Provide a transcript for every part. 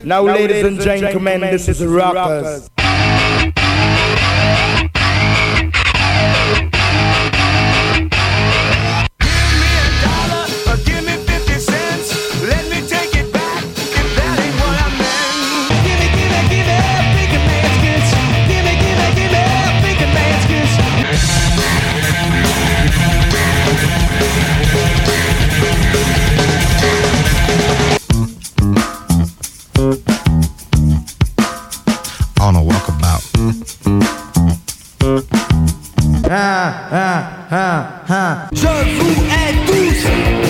Now, ladies and gentlemen, this is Rockers. On a walkabout. Je vous hais tous.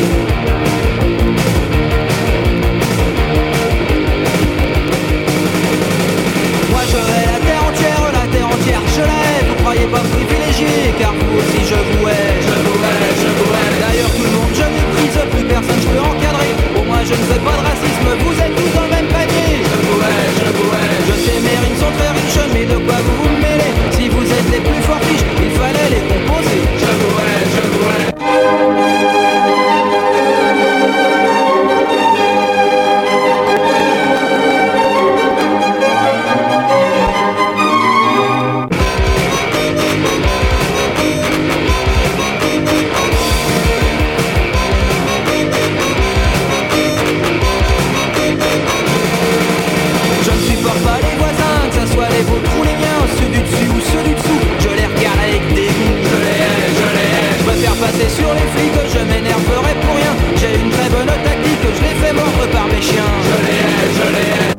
Moi je hais la terre entière je la hais. Vous croyez pas privilégié, car vous aussi je vous hais. Je vous hais. D'ailleurs tout le monde je méprise, plus personne je peux encadrer. Au moins je ne fais pas de racisme, vous êtes tous dans le même panier. Je vous hais. Je sais mes rimes sont très riches, mais de quoi vous me mêlez? Si vous êtes les plus forts riches, il fallait les composer. Je vous hais. Passer sur les flics, je m'énerverai pour rien. J'ai une très bonne tactique, je les fais mordre par mes chiens. Je les hais.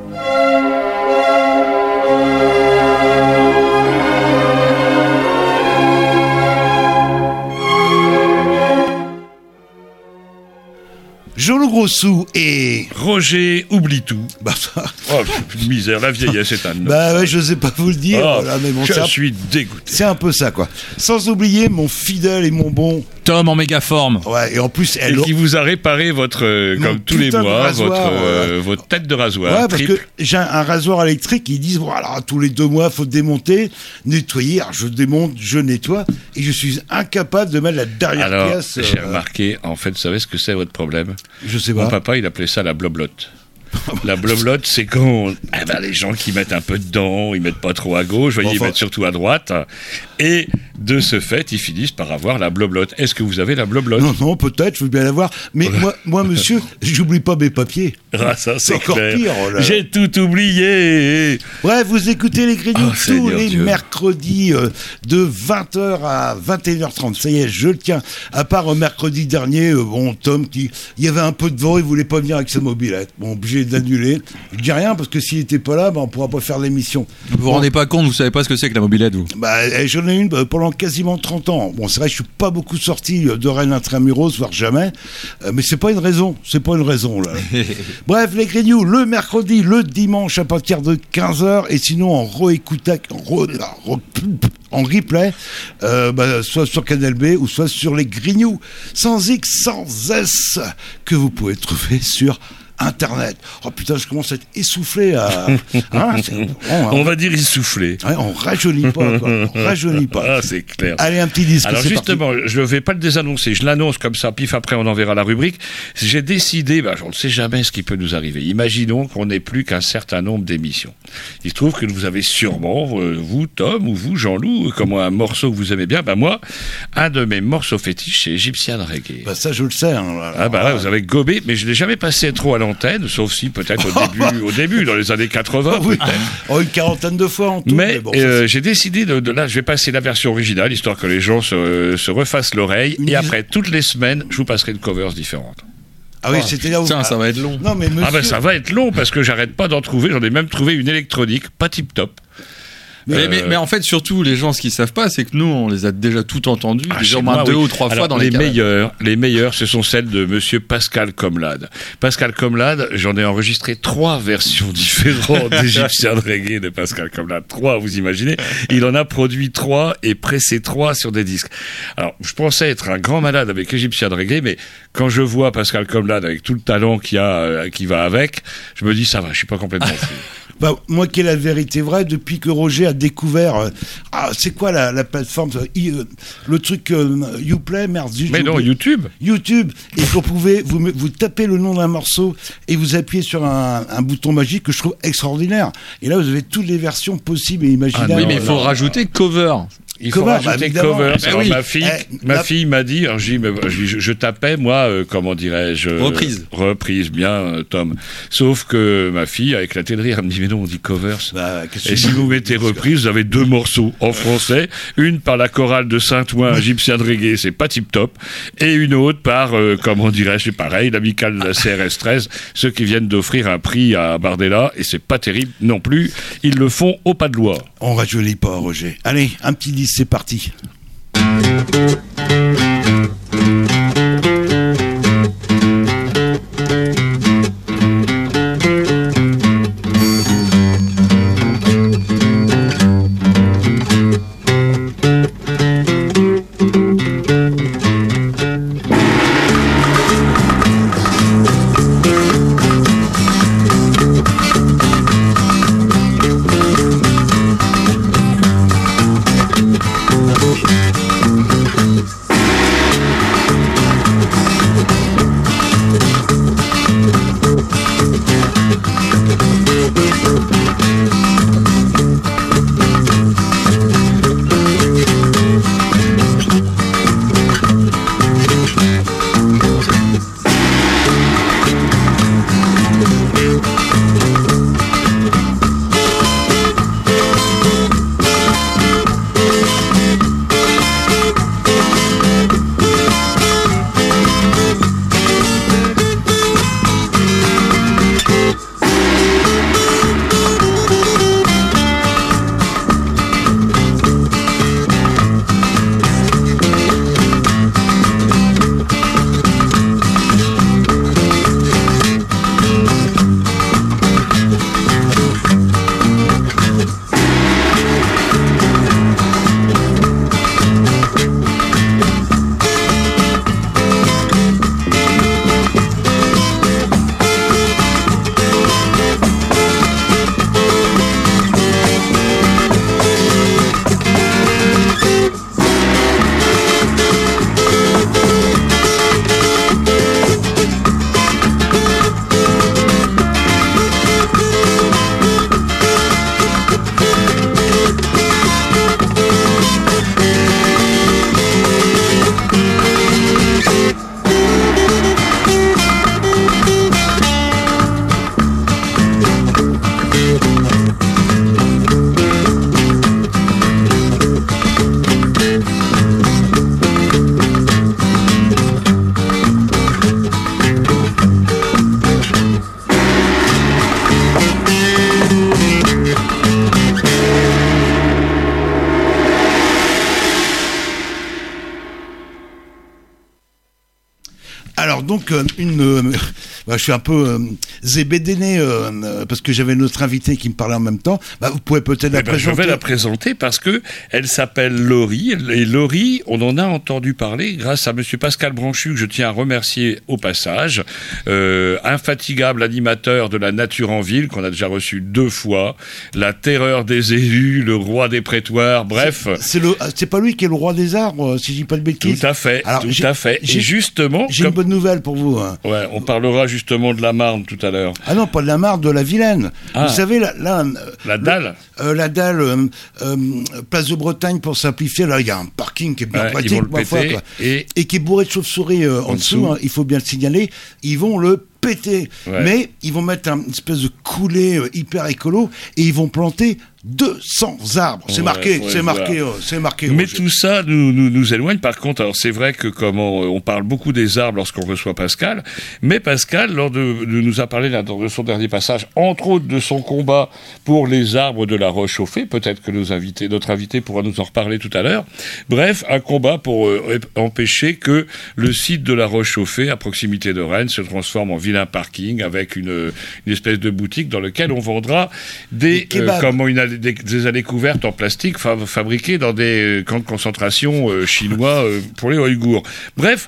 Jean-Loup Grossou et Roger oublie tout. Bah ça. Oh, misère, la vieillesse est un. Bah ouais, je sais pas vous le dire. Oh, voilà, mais bon, je suis dégoûté. C'est un peu ça, quoi. Sans oublier mon fidèle et mon bon Tom en méga forme. Ouais, et en plus, Et qui vous a réparé votre, comme tous les mois, votre tête de rasoir. Ouais, parce que j'ai un rasoir électrique, ils disent, voilà, tous les 2 mois, faut démonter, nettoyer. Alors, je démonte, je nettoie, et je suis incapable de mettre la dernière pièce. J'ai remarqué, en fait, vous savez ce que c'est votre problème? Je sais pas. Mon papa, il appelait ça la bloblotte. La bloblotte, c'est quand les gens qui mettent un peu dedans, ils mettent pas trop à gauche, ils mettent surtout à droite, et de ce fait, ils finissent par avoir la bloblotte. Est-ce que vous avez la bloblotte? Non, peut-être, je veux bien l'avoir, mais moi, monsieur, j'oublie pas mes papiers. Ah, ça, c'est encore clair. Pire. Oh là. J'ai tout oublié. Ouais, vous écoutez les Grignoux tous les Dieu. mercredis de 20h à 21h30. Ça y est, je le tiens. À part mercredi dernier, Tom, il y avait un peu de vent, il voulait pas venir avec sa mobilette. Bon, obligé d'annuler. Je dis rien parce que s'il était pas là, on pourra pas faire l'émission. Vous vous rendez pas compte, vous savez pas ce que c'est que la mobilette, vous? Bah, j'en ai une pendant quasiment 30 ans. Bon, c'est vrai que je suis pas beaucoup sorti de Rennes intramuros, voire jamais. Mais c'est pas une raison. Là. Bref, les Grignoux, le mercredi, le dimanche à partir de 15h, et sinon en en replay, soit sur Canal B ou soit sur les Grignoux, sans X, sans S, que vous pouvez trouver sur Internet. Oh putain, je commence à être essoufflé. On va dire essoufflé. Ouais, on rajeunit pas, quoi. On rajeunit pas. Ah, c'est clair. Allez, un petit disque. Alors justement, je ne vais pas le désannoncer, je l'annonce comme ça, pif, après on enverra la rubrique. J'ai décidé, on ne sait jamais ce qui peut nous arriver. Imaginons qu'on n'ait plus qu'un certain nombre d'émissions. Il se trouve que vous avez sûrement, vous Tom, ou vous Jean-Loup, comme un morceau que vous aimez bien, moi, un de mes morceaux fétiches, c'est Egyptian Reggae. Ça, je le sais. Vous avez gobé, mais je ne l'ai jamais passé trop à l'antenne, sauf si peut-être au début, dans les années 80. Oui. Une quarantaine de fois en tout. Mais j'ai décidé là, je vais passer la version originale, histoire que les gens se refassent l'oreille, et après, toutes les semaines, je vous passerai une covers différente. Ah oui, c'était là où... Tiens, ça va être long. Non, mais monsieur... ça va être long, parce que j'arrête pas d'en trouver, j'en ai même trouvé une électronique, pas tip-top. Mais en fait, surtout, les gens, ce qu'ils savent pas, c'est que nous, on les a déjà toutes entendues, déjà au moins 2 ou 3 fois dans les meilleures, ce sont celles de monsieur Pascal Comlade. Pascal Comlade, j'en ai enregistré 3 versions différentes d'Egyptian Reggae de Pascal Comlade. 3, vous imaginez? Il en a produit 3 et pressé 3 sur des disques. Alors, je pensais être un grand malade avec Egyptian Reggae, mais quand je vois Pascal Comlade avec tout le talent qui va avec, je me dis, ça va, je suis pas complètement fou. Moi qui ai la vérité vraie, depuis que Roger a a découvert, c'est quoi la plateforme, le truc Uplay, merde. Mais non, YouTube. Et qu'on pouvait, vous tapez le nom d'un morceau et vous appuyez sur un bouton magique que je trouve extraordinaire. Et là, vous avez toutes les versions possibles et imaginables. Oui, mais il faut rajouter cover. Il faut rajouter cover. Alors, ma fille m'a dit, alors je tapais, moi, comment dirais-je... Reprise, bien, Tom. Sauf que ma fille a éclaté de rire. Elle me dit, mais non, on dit covers. Et si vous mettez reprise, vous avez 2 morceaux en français. Une par la chorale de Saint-Ouen, Gypsien de Reggae, c'est pas tip-top. Et une autre par, comment dirais-je, c'est pareil, l'amicale de la CRS 13, ceux qui viennent d'offrir un prix à Bardella, et c'est pas terrible non plus. Ils le font au pas de loi. On rajeunit pas, Roger. Allez, un petit 10, c'est parti. Alors donc je suis un peu zébédéné parce que j'avais notre invité qui me parlait en même temps. Vous pouvez peut-être la présenter. Je vais la présenter parce que elle s'appelle Laurie. Et Laurie, on en a entendu parler grâce à Monsieur Pascal Branchu, que je tiens à remercier au passage, infatigable animateur de la Nature en Ville qu'on a déjà reçu 2 fois, la terreur des élus, le roi des prétoires, bref. C'est pas lui qui est le roi des arbres, si je dis pas de bêtises. Tout à fait. Alors, tout à fait. Et justement, j'ai une bonne nouvelle pour vous. Hein. Ouais, on parlera justement de la Marne tout à l'heure. Ah non, pas de la Marne, de la Vilaine. Ah. Vous savez, la dalle. La dalle, place de Bretagne pour simplifier. Là, il y a un parking qui est bien pratique, parfois, et qui est bourré de chauves-souris en dessous. Hein, il faut bien le signaler. Ils vont le péter. Ouais. Mais ils vont mettre une espèce de coulée hyper écolo et ils vont planter 200 arbres. C'est marqué, c'est marqué. Mais tout ça nous éloigne. Par contre, alors c'est vrai que on parle beaucoup des arbres lorsqu'on reçoit Pascal, mais Pascal, nous a parlé de son dernier passage, entre autres de son combat pour les arbres de la Roche-Chauffée. Peut-être que notre invité pourra nous en reparler tout à l'heure. Bref, un combat pour empêcher que le site de la Roche-Chauffée, à proximité de Rennes, se transforme en vilain parking avec une espèce de boutique dans laquelle on vendra des allées couvertes en plastique fabriquées dans des camps de concentration chinois pour les Ouïghours. Bref,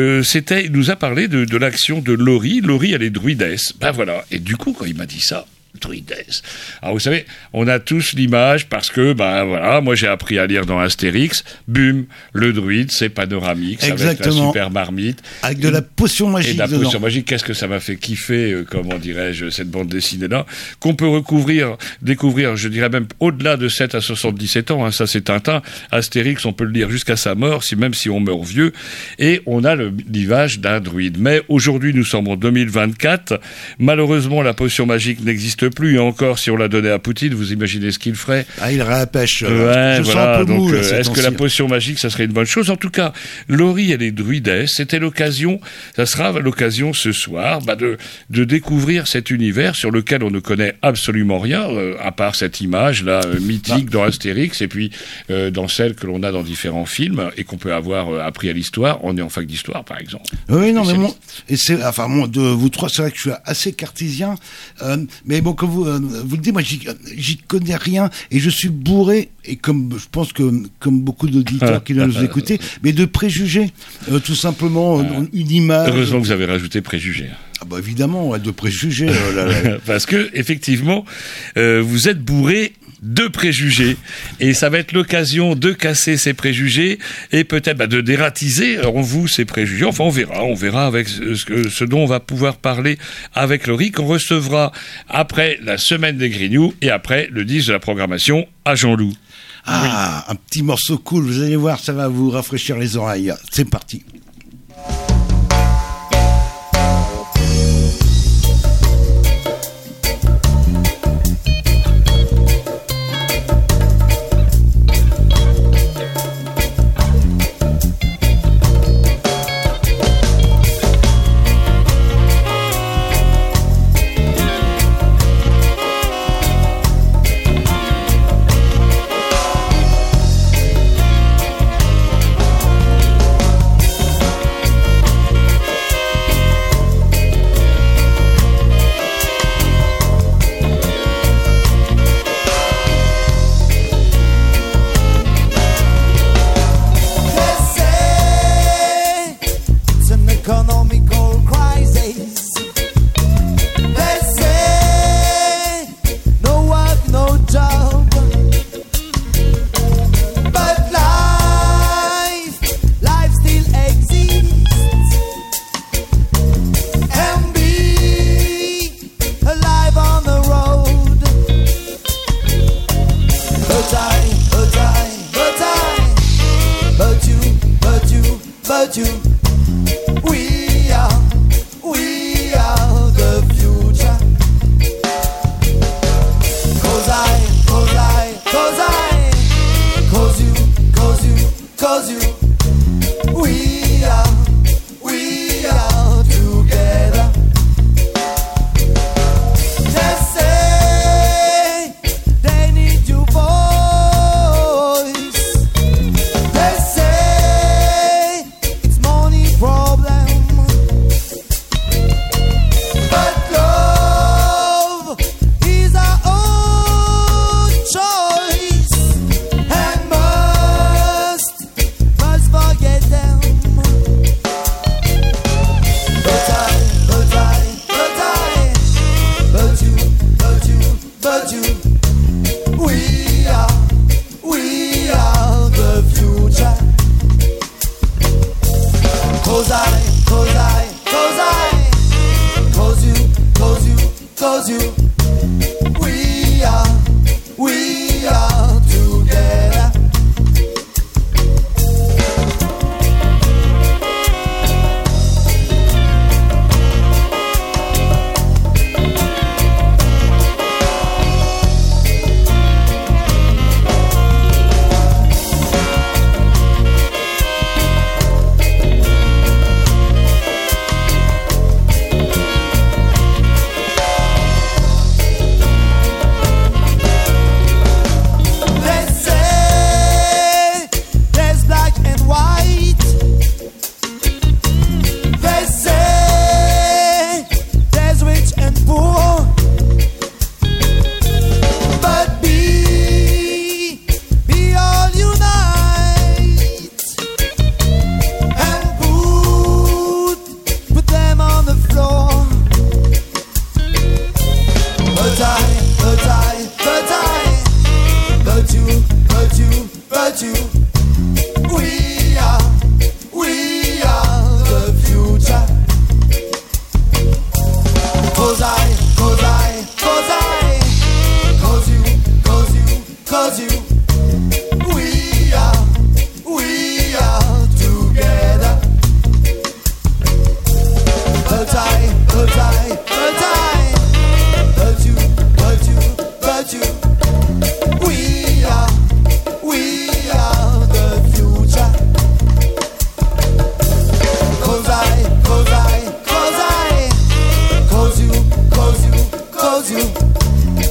il nous a parlé de l'action de Laurie. Laurie, elle est druidesse. Ben voilà. Et du coup, quand il m'a dit ça, druidesse. Alors vous savez, on a tous l'image parce que, voilà, moi j'ai appris à lire dans Astérix, bum, le druide, c'est panoramique, ça va être la super marmite. Avec de la potion magique. Et de la potion magique, qu'est-ce que ça m'a fait kiffer, comment dirais-je, cette bande dessinée-là, qu'on peut découvrir, je dirais même au-delà de 7 à 77 ans, hein, ça c'est Tintin, Astérix, on peut le lire jusqu'à sa mort, même si on meurt vieux, et on a l'image d'un druide. Mais aujourd'hui, nous sommes en 2024, malheureusement, la potion magique n'existe plus, et encore, si on la donnait à Poutine, vous imaginez ce qu'il ferait? Ah, il réapêche. Ouais, voilà, donc, est-ce que la potion magique, ça serait une bonne chose? En tout cas, Laurie, elle est druidesse, ça sera l'occasion ce soir, de découvrir cet univers sur lequel on ne connaît absolument rien, à part cette image-là, mythique dans Astérix, et puis dans celle que l'on a dans différents films, et qu'on peut avoir appris à l'histoire. On est en fac d'histoire, par exemple. Oui, non, mais de vous trois, c'est vrai que je suis assez cartésien, mais bon, comme vous le dites, moi, j'y connais rien, et je suis bourré, et je pense que comme beaucoup d'auditeurs qui doivent nous écouter, mais de préjugés, tout simplement, une image. Heureusement que vous avez rajouté préjugés. Ah bah évidemment, de préjugés. Parce que effectivement, vous êtes bourré de préjugés, et ça va être l'occasion de casser ces préjugés et peut-être de dératiser en vous ces préjugés. Enfin, on verra avec ce dont on va pouvoir parler avec Laurie, qu'on recevra après la semaine des Grignoux et après le 10 de la programmation à Jean-Loup. Ah, oui. Un petit morceau cool, vous allez voir, ça va vous rafraîchir les oreilles. C'est parti.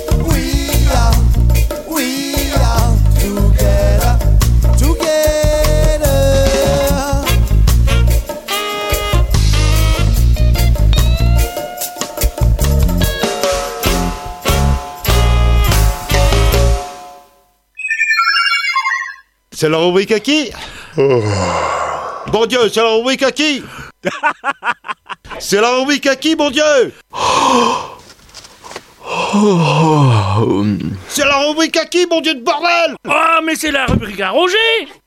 C'est la rubrique à qui? Bon Dieu, c'est la rubrique à qui? C'est la rubrique à qui, bon Dieu? C'est la rubrique à qui, bon Dieu de bordel? Oh, mais c'est la rubrique à Roger.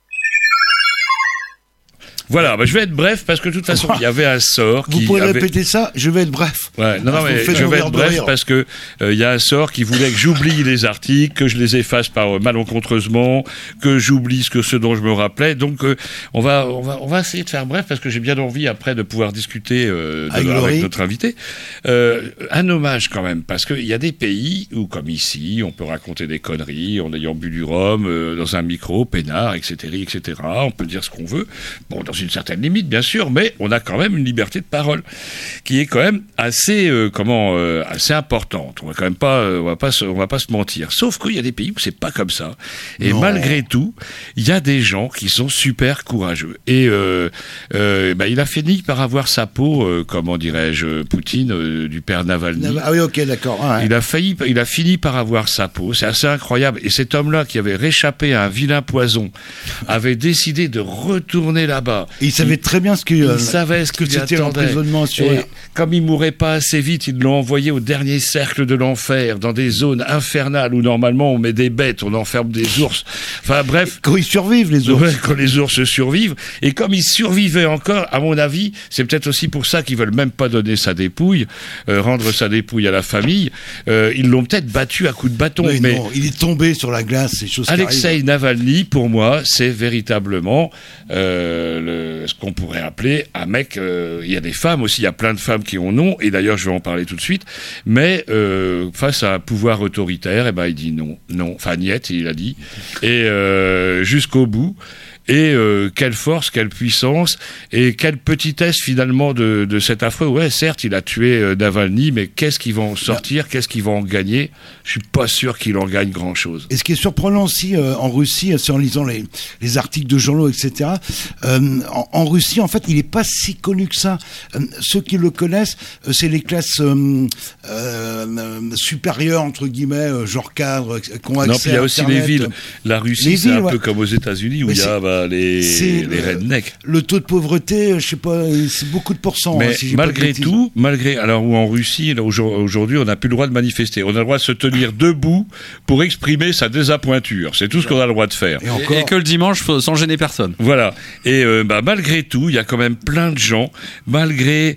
Voilà, je vais être bref parce que de toute façon, il y avait un sort qui. Vous pouvez répéter ça? Je vais être bref. Ouais, non, mais je vais être bref parce que il y a un sort qui voulait que j'oublie les articles, que je les efface par malencontreusement, que j'oublie ce dont je me rappelais. Donc, on va essayer de faire bref parce que j'ai bien envie après de pouvoir discuter avec notre invité. Un hommage quand même parce qu'il y a des pays où, comme ici, on peut raconter des conneries en ayant bu du rhum dans un micro, peinard, etc., etc. On peut dire ce qu'on veut. Bon, dans une certaine limite, bien sûr, mais on a quand même une liberté de parole qui est quand même assez, assez importante. On va quand même pas, on va pas se mentir. Sauf qu'il y a des pays où c'est pas comme ça. Et malgré tout, il y a des gens qui sont super courageux. Et il a fini par avoir sa peau, comment dirais-je, Poutine, du père Navalny. Ah oui, ok, d'accord. Ouais. Il a fini par avoir sa peau. C'est assez incroyable. Et cet homme-là, qui avait réchappé à un vilain poison, avait décidé de retourner là-bas. Et il savait très bien il savait ce qu'il c'était attendait. L'emprisonnement Et comme il mourait pas assez vite, ils l'ont envoyé au dernier cercle de l'enfer, dans des zones infernales où normalement on met des bêtes, on enferme des ours. Enfin bref. Quand ils survivent, les ours. Ouais, quand les ours survivent. Et comme ils survivaient encore, à mon avis, c'est peut-être aussi pour ça qu'ils veulent même pas donner sa dépouille, rendre sa dépouille à la famille. Ils l'ont peut-être battu à coups de bâton. Oui, mais non, il est tombé sur la glace, ces choses qui arrivent. Alexei Navalny, pour moi, c'est véritablement ce qu'on pourrait appeler un mec. Il y a des femmes aussi, il y a plein de femmes qui ont non, et d'ailleurs je vais en parler tout de suite, mais face à un pouvoir autoritaire, il dit non, enfin niet, il a dit, et jusqu'au bout. Et quelle force, quelle puissance et quelle petitesse finalement de cet affreux. Ouais, certes, il a tué Navalny, mais qu'est-ce qu'il va en sortir, qu'est-ce qu'il va en gagner? Je suis pas sûr qu'il en gagne grand-chose. Et ce qui est surprenant aussi en Russie, c'est en lisant les articles de journaux, etc. En Russie, en fait, il est pas si connu que ça. Ceux qui le connaissent, c'est les classes supérieures entre guillemets, genre cadre, qui ont accès. Non, puis il y a aussi les villes. La Russie, c'est un peu comme aux États-Unis où il y a les rednecks. Le taux de pauvreté, je sais pas, c'est beaucoup de pourcents. Mais malgré tout, alors où en Russie, aujourd'hui, on n'a plus le droit de manifester. On a le droit de se tenir debout pour exprimer sa désappointure. C'est tout ce qu'on a le droit de faire. Et que le dimanche, sans gêner personne. Voilà. Et malgré tout, il y a quand même plein de gens, malgré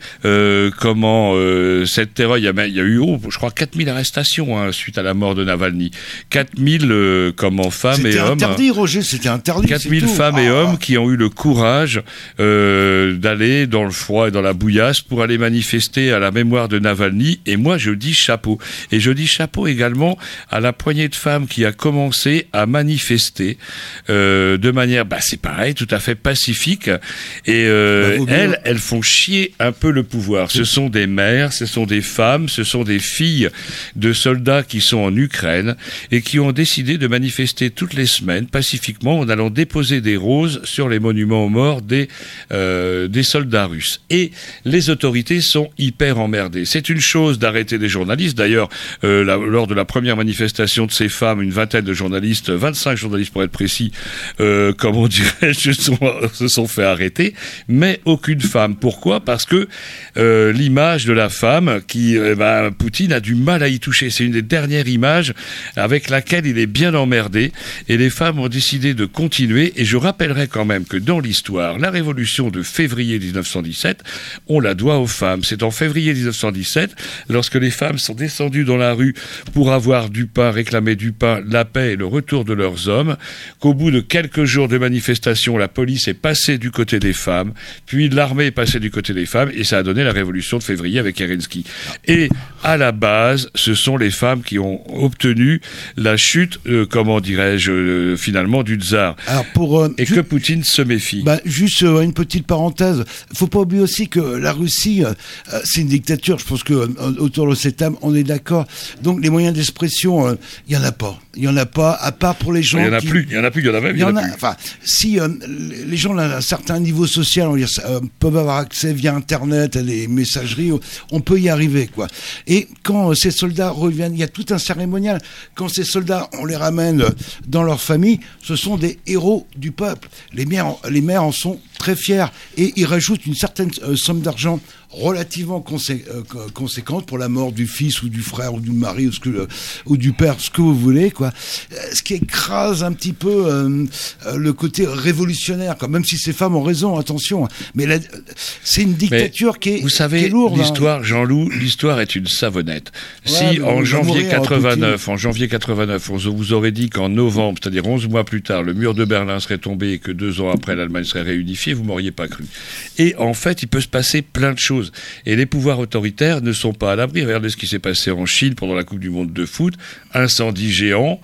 cette terreur, il y a eu, je crois, 4000 arrestations suite à la mort de Navalny. 4000 femmes et hommes. C'était interdit, Roger, c'était interdit. 4000 femmes et hommes qui ont eu le courage d'aller dans le froid et dans la bouillasse pour aller manifester à la mémoire de Navalny. Et moi, je dis chapeau. Et je dis chapeau également à la poignée de femmes qui a commencé à manifester de manière, c'est pareil, tout à fait pacifique. Et elles font chier un peu le pouvoir. Ce sont des mères, ce sont des femmes, ce sont des filles de soldats qui sont en Ukraine et qui ont décidé de manifester toutes les semaines pacifiquement en allant déposer des roses sur les monuments aux morts des soldats russes. Et les autorités sont hyper emmerdées. C'est une chose d'arrêter des journalistes. D'ailleurs, lors de la première manifestation de ces femmes, une vingtaine de journalistes, 25 journalistes pour être précis, comment dirais-je, se sont fait arrêter, mais aucune femme. Pourquoi? Parce que l'image de la femme qui, Poutine a du mal à y toucher. C'est une des dernières images avec laquelle il est bien emmerdé. Et les femmes ont décidé de continuer. Et je rappellerai quand même que dans l'histoire, la révolution de février 1917, on la doit aux femmes. C'est en février 1917, lorsque les femmes sont descendues dans la rue pour avoir du pain, réclamer du pain, la paix et le retour de leurs hommes, qu'au bout de quelques jours de manifestation, la police est passée du côté des femmes, puis l'armée est passée du côté des femmes, et ça a donné la révolution de février avec Kerensky. Et à la base, ce sont les femmes qui ont obtenu la chute, finalement, du tsar. Alors pour et que Poutine se méfie. Juste une petite parenthèse. Faut pas oublier aussi que la Russie, c'est une dictature. Je pense que autour de cette table, on est d'accord. Donc les moyens d'expression, il y en a pas. Il y en a pas, à part pour les gens. Il y en a plus. Il y en a plus. Il y en a même. Il y en a plus. Enfin, si les gens d'un certain niveau social, on va dire, peuvent avoir accès via Internet à des messageries, on peut y arriver, quoi. Et quand ces soldats reviennent, il y a tout un cérémonial. Quand ces soldats, on les ramène dans leur famille, ce sont des héros du peuple. Les mères en sont très fiers et ils rajoutent une certaine somme d'argent relativement conséquente pour la mort du fils ou du frère ou du mari ou du père, ce que vous voulez, quoi. Ce qui écrase un petit peu le côté révolutionnaire, quoi. Même si ces femmes ont raison, attention. Mais c'est une dictature qui est lourde. Vous savez, l'histoire, Jean-Loup, l'histoire est une savonnette. Si en janvier 89, on vous aurait dit qu'en novembre, c'est-à-dire 11 mois plus tard, le mur de Berlin serait tombé et que 2 ans après, l'Allemagne serait réunifiée, vous m'auriez pas cru. Et en fait, il peut se passer plein de choses. Et les pouvoirs autoritaires ne sont pas à l'abri. Regardez ce qui s'est passé en Chine pendant la Coupe du Monde de foot. Incendie géant,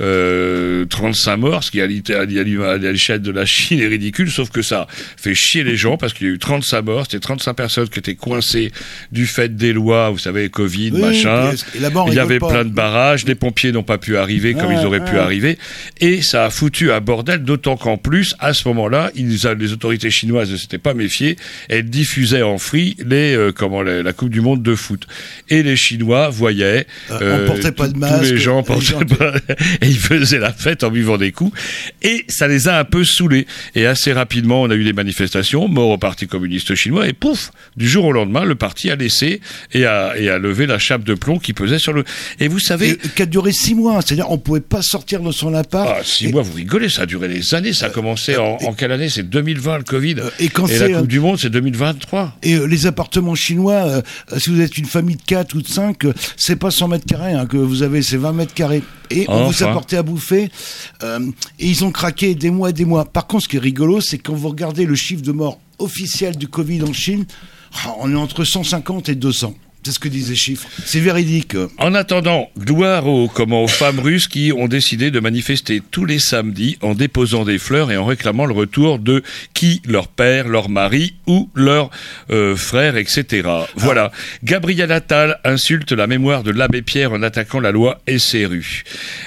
35 morts, ce qui à l'échelle de la Chine est ridicule, sauf que ça fait chier les gens parce qu'il y a eu 35 morts, c'était 35 personnes qui étaient coincées du fait des lois, vous savez, Covid, machin. Il y avait plein de barrages, les pompiers n'ont pas pu arriver comme ils auraient pu arriver. Et ça a foutu un bordel, d'autant qu'en plus, à ce moment-là, les autorités chinoises ne s'étaient pas méfiées, elles diffusaient en free la Coupe du Monde de foot. Et les Chinois voyaient on portait pas de masque, tous les gens portaient pas, et ils faisaient la fête en buvant des coups. Et ça les a un peu saoulés. Et assez rapidement, on a eu des manifestations, mort au Parti communiste chinois, et pouf, du jour au lendemain, le parti a laissé et a levé la chape de plomb qui pesait sur le... Et vous savez... Qui a duré 6 mois, c'est-à-dire on pouvait pas sortir de son appart. 6 mois, vous rigolez, ça a duré des années, ça a commencé en quelle année? C'est 2020, le Covid. Et la Coupe du Monde, c'est 2023. Et les appartements chinois, si vous êtes une famille de 4 ou de 5, c'est pas 100 mètres carrés que vous avez, c'est 20 mètres carrés. Et on vous apportait à bouffer. Et ils ont craqué des mois et des mois. Par contre, ce qui est rigolo, c'est quand vous regardez le chiffre de mort officiel du Covid en Chine, on est entre 150 et 200. C'est ce que disent les chiffres. C'est véridique. En attendant, gloire aux femmes russes qui ont décidé de manifester tous les samedis en déposant des fleurs et en réclamant le retour de leur père, leur mari ou leur frère, etc. Voilà. Gabriel Attal insulte la mémoire de l'abbé Pierre en attaquant la loi SRU.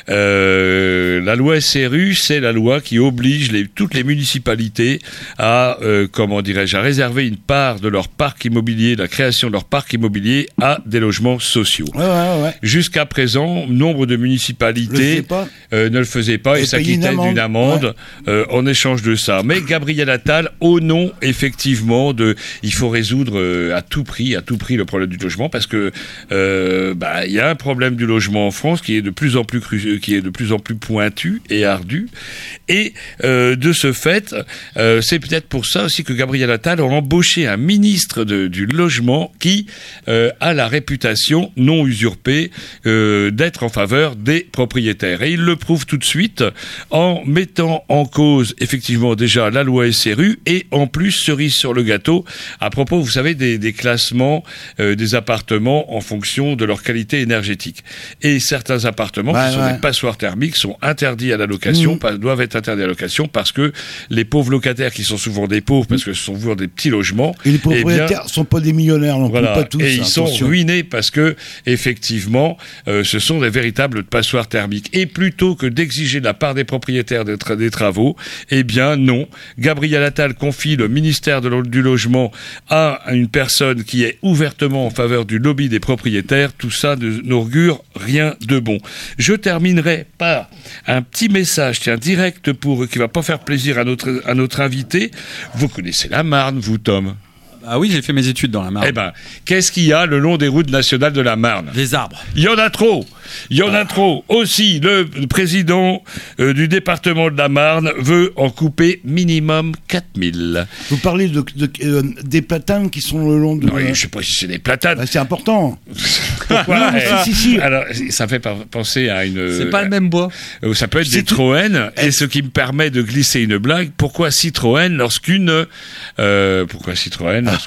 La loi SRU, c'est la loi qui oblige toutes les municipalités à réserver une part de leur parc immobilier, la création de leur parc immobilier à des logements sociaux. Ouais. Jusqu'à présent, nombre de municipalités ne le faisaient pas et s'acquittaient d'une amende en échange de ça. Mais Gabriel Attal, au nom effectivement il faut résoudre à tout prix le problème du logement parce que il y a un problème du logement en France qui est de plus en plus pointu et ardu. Et de ce fait, c'est peut-être pour ça aussi que Gabriel Attal a embauché un ministre du logement qui a la réputation non usurpée d'être en faveur des propriétaires. Et il le prouve tout de suite en mettant en cause effectivement déjà la loi SRU et en plus, cerise sur le gâteau, à propos, vous savez, des classements des appartements en fonction de leur qualité énergétique. Et certains appartements qui sont des passoires thermiques sont interdits à la location, doivent être interdits à la location parce que les pauvres locataires qui sont souvent des pauvres parce que ce sont souvent des petits logements. Et les propriétaires sont pas des millionnaires non plus, pas tous. Et ils sont ruinés parce que effectivement ce sont des véritables passoires thermiques et plutôt que d'exiger de la part des propriétaires des travaux, eh bien non, Gabriel Attal confie le ministère du logement à une personne qui est ouvertement en faveur du lobby des propriétaires. Tout ça n'augure rien de bon. Je terminerai par un petit message direct qui va pas faire plaisir à notre invité. Vous connaissez la Marne, vous, Tom? Ah oui, j'ai fait mes études dans la Marne. Eh ben, qu'est-ce qu'il y a le long des routes nationales de la Marne? Des arbres. Il y en a trop. Aussi, le président du département de la Marne veut en couper minimum 4000. Vous parlez des platanes qui sont le long de... Non, je ne sais pas si c'est des platanes. C'est important. Pourquoi? Si. Alors, ça me fait penser à une... C'est pas le même bois. Ça peut être des Citroën, et ce qui me permet de glisser une blague. Pourquoi Citroën lorsqu'une... Pourquoi Citroën parce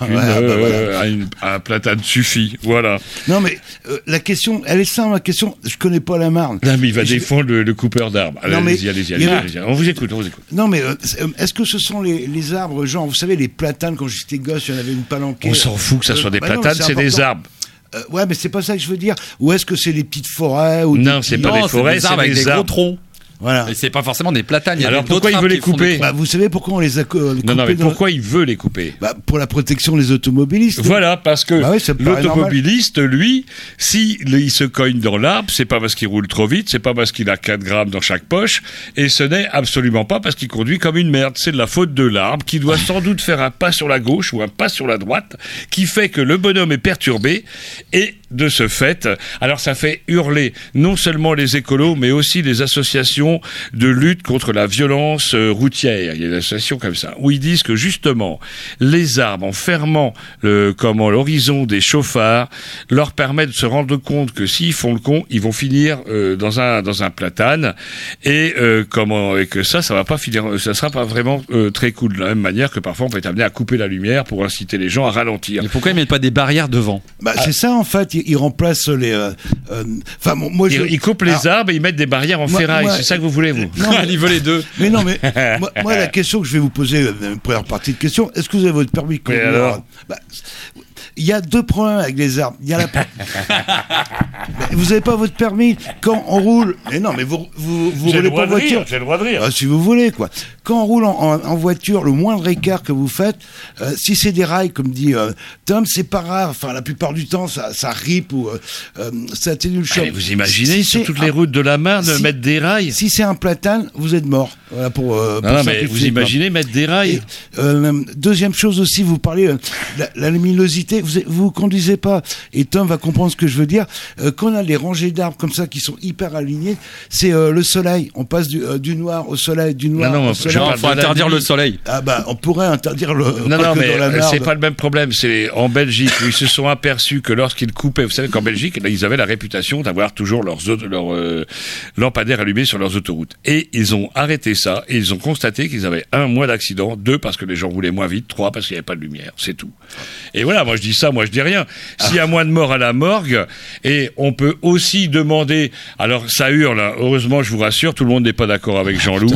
un platane suffit. Voilà. Non, mais la question, elle est simple, la question, je connais pas la Marne. Non, mais il va défendre le coupeur d'arbres. Allez-y. On vous écoute. Non, mais est-ce que ce sont les arbres, genre, vous savez, les platanes, quand j'étais gosse, il y en avait une palanquée. On s'en fout que ça soit des platanes, c'est des arbres. Ouais, mais c'est pas ça que je veux dire. Ou est-ce que c'est les petites forêts ou Non, c'est pas des forêts, c'est avec des gros troncs. Voilà. Et c'est pas forcément des platanes. Alors pourquoi il veut les couper ? Vous savez pourquoi on les a coupés ? Non, mais pourquoi il veut les couper ? Pour la protection des automobilistes. Voilà, parce que oui, l'automobiliste, lui, s'il se cogne dans l'arbre, c'est pas parce qu'il roule trop vite, c'est pas parce qu'il a 4 grammes dans chaque poche, et ce n'est absolument pas parce qu'il conduit comme une merde. C'est de la faute de l'arbre qui doit sans doute faire un pas sur la gauche ou un pas sur la droite, qui fait que le bonhomme est perturbé, et de ce fait, alors ça fait hurler non seulement les écolos, mais aussi les associations de lutte contre la violence routière. Il y a des associations comme ça, où ils disent que justement, les arbres, en fermant l'horizon des chauffards, leur permettent de se rendre compte que s'ils font le con, ils vont finir dans un platane, et que ça va pas finir, ça sera pas vraiment très cool. De la même manière que parfois on peut être amené à couper la lumière pour inciter les gens à ralentir. Et pourquoi ils mettent pas des barrières devant ? C'est ça en fait. Ils remplacent les. Ils coupent les arbres et ils mettent des barrières en ferraille. C'est ça que vous voulez, vous ? Non, mais ils veulent les deux. Mais non, mais moi, la question que je vais vous poser, une première partie de question, est-ce que vous avez votre permis de conduire ? Il y a 2 problèmes avec les arbres. Il y a vous n'avez pas votre permis quand on roule. Mais non, mais vous roulez pas en voiture. J'ai le droit de rire. Si vous voulez, quoi. Quand on roule en voiture, le moindre écart que vous faites, si c'est des rails, comme dit Tom, c'est pas grave. Enfin, la plupart du temps, ça ripe ou ça atténue le choc. Allez, vous imaginez sur toutes les routes de la Marne mettre des rails ? Si c'est un platane, vous êtes mort. Voilà pour mais vous imaginez mettre des rails ? Deuxième chose aussi, vous parlez la luminosité. Vous conduisez pas, et Tom va comprendre ce que je veux dire. Quand on a les rangées d'arbres comme ça qui sont hyper alignées, c'est le soleil. On passe du noir au soleil, du noir au soleil. Il faut interdire le soleil. On pourrait interdire le. Non, mais c'est pas le même problème. C'est en Belgique où ils se sont aperçus que lorsqu'ils coupaient, vous savez qu'en Belgique, ils avaient la réputation d'avoir toujours leurs lampadaires allumés sur leurs autoroutes. Et ils ont arrêté ça et ils ont constaté qu'ils avaient 1 moins d'accidents, 2 parce que les gens roulaient moins vite, 3 parce qu'il n'y avait pas de lumière. C'est tout. Et voilà, moi je dis ça, moi je dis rien. S'il y a moins de morts à la morgue, et on peut aussi demander, alors ça hurle, hein. Heureusement je vous rassure, tout le monde n'est pas d'accord avec Jean-Loup.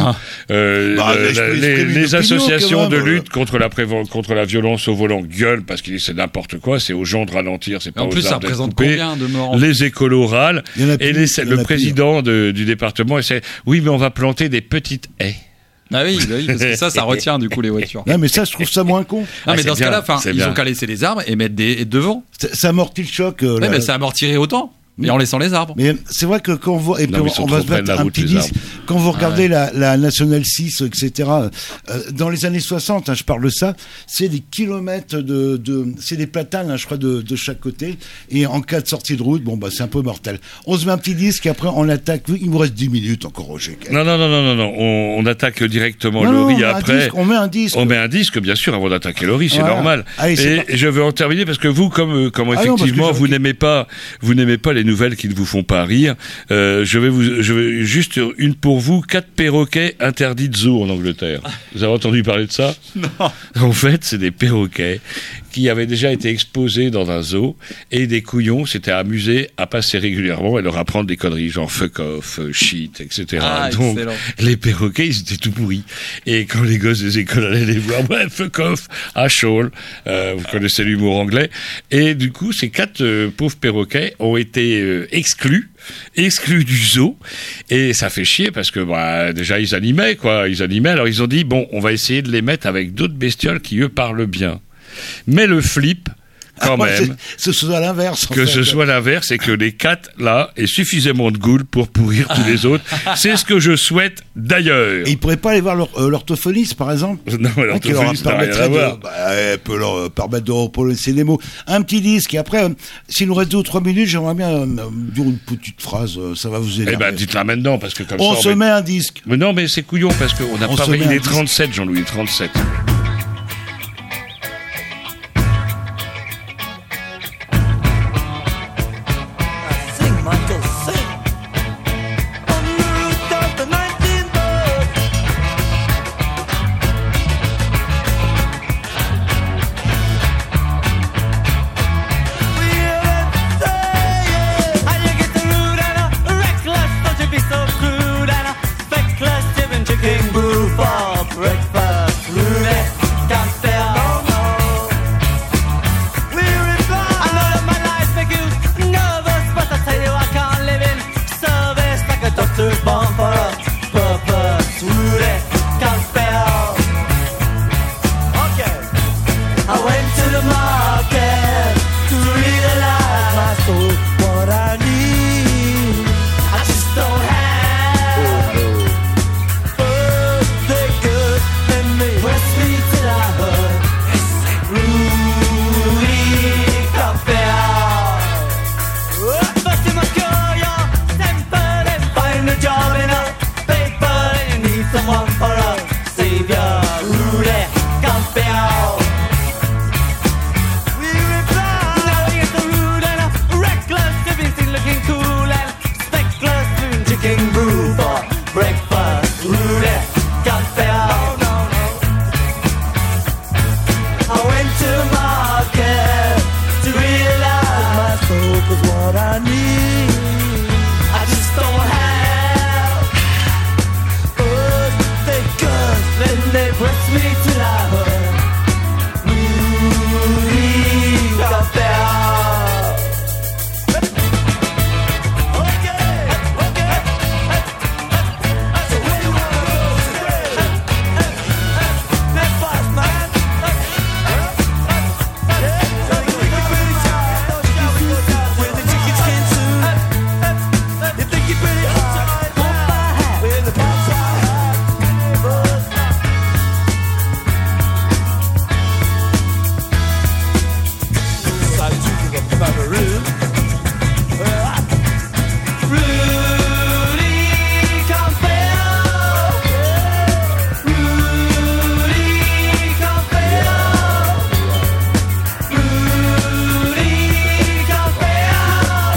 Les associations de lutte contre la violence au volant gueulent parce que c'est n'importe quoi, c'est aux gens de ralentir, c'est pas aux arbres d'être coupés. Les écolos râlent, et le président du département essaie, oui mais on va planter des petites haies. Ah oui, parce que ça retient du coup les voitures. Non, mais ça, je trouve ça moins con. Non, mais dans ce cas-là, ils ont qu'à laisser les arbres et mettre des devant. Ça amortit le choc. Mais ça amortirait autant. Mais en laissant les arbres. Mais c'est vrai que quand on voit, et puis on va se mettre un petit disque, quand vous regardez la Nationale 6, etc., dans les années 60, hein, je parle de ça, c'est des kilomètres c'est des platanes, hein, je crois, de chaque côté, et en cas de sortie de route, c'est un peu mortel. On se met un petit disque, et après on attaque, il nous reste 10 minutes encore, Roger. Non, on attaque directement Laurie après. On met un disque. On met un disque, bien sûr, avant d'attaquer Laurie, c'est normal. Allez, et je veux en terminer, parce que vous, comme effectivement, vous n'aimez pas les nouvelles qui ne vous font pas rire. Je vais juste une pour vous. 4 perroquets interdits de zoo en Angleterre. Vous avez entendu parler de ça ? Non. En fait, c'est des perroquets qui avaient déjà été exposés dans un zoo et des couillons s'étaient amusés à passer régulièrement et leur apprendre des conneries genre fuck off, shit, etc. Donc, les perroquets, ils étaient tout pourris. Et quand les gosses des écoles allaient les voir, fuck off, à Shawl, vous connaissez l'humour anglais. Et du coup, ces 4 pauvres perroquets ont été exclus du zoo, et ça fait chier parce que déjà ils animaient, alors ils ont dit on va essayer de les mettre avec d'autres bestioles qui eux parlent bien, mais le flip quand même, ce soit l'inverse. Ce soit l'inverse et que les 4 là aient suffisamment de goût pour pourrir tous les autres. C'est ce que je souhaite d'ailleurs. Et ils pourraient pas aller voir l'orthophoniste, par exemple. Non, l'orthophoniste n'a rien à voir. Elle peut leur permettre de reprononcer les mots. Un petit disque, et après, s'il nous reste 2 ou 3 minutes, j'aimerais bien dire une petite phrase, ça va vous aider. Dites-la maintenant, parce que comme on se met un disque. Mais non, mais c'est couillon, parce qu'on n'a pas... Il est 37, Jean-Louis, 37. Buster's bumper, purpose, roulette, campbell. Okay. I went to the market to realize my soul. What I need, I just don't have. Birthday good, and they press me till I hurt. Rudy Campbell. First in my career, tempered and find a job in a paper and need someone for a savior. Rudy Campbell. We reply. Now here's the rude and a reckless, everything looking cool and speckless. Chicken brew for breakfast. Rudy Campbell. I went to the market to realize my soul was what I need. I just don't have. Birthday girls, then they press me till I hurt. Rudy Campbell. Okay. So where you wanna go today? That fast, man. With the chicken skin suit, you think you're pretty hard. With the box I have. Suicide shooting up the Babaroon. Rudy Campbell. Rudy Campbell. Rudy Campbell.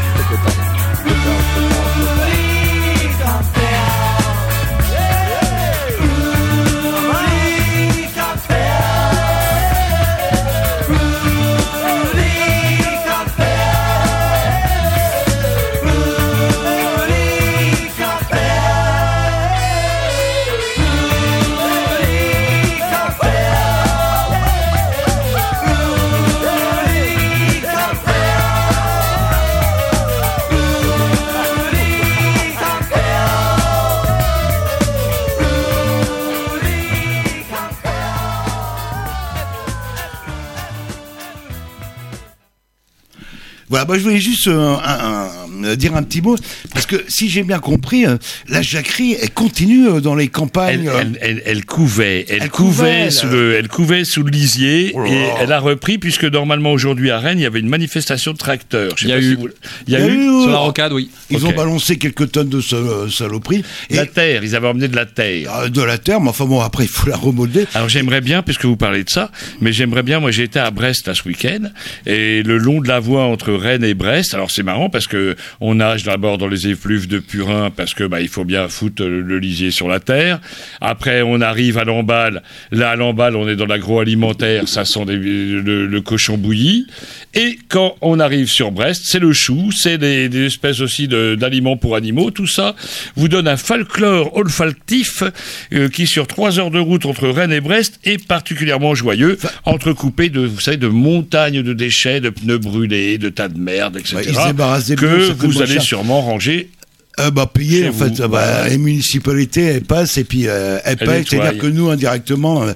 Rudy Voilà, je voulais juste dire un petit mot, parce que si j'ai bien compris, la jacquerie, elle continue dans les campagnes. Elle couvait sous le lisier, et elle a repris, puisque normalement aujourd'hui à Rennes, il y avait une manifestation de tracteurs. Il y a eu sur la rocade, oui. Ils ont balancé quelques tonnes de saloperies. La terre, ils avaient emmené de la terre. De la terre, mais enfin bon, après il faut la remodeler. Alors j'aimerais bien, puisque vous parlez de ça, moi j'ai été à Brest là ce week-end, et le long de la voie entre Rennes et Brest, alors c'est marrant parce que on nage d'abord dans les effluves de Purin parce que il faut bien foutre le lisier sur la terre. Après on arrive à Lamballe. Là à Lamballe on est dans l'agroalimentaire, ça sent le cochon bouilli. Et quand on arrive sur Brest, c'est le chou, c'est des espèces aussi d'aliments pour animaux. Tout ça vous donne un folklore olfactif qui sur 3 heures de route entre Rennes et Brest est particulièrement joyeux, entrecoupé de montagnes de déchets, de pneus brûlés, de tas de merde, etc. Que vous allez sûrement ranger. Payer en fait, les municipalités elles passent et puis elles payent, c'est-à-dire que nous indirectement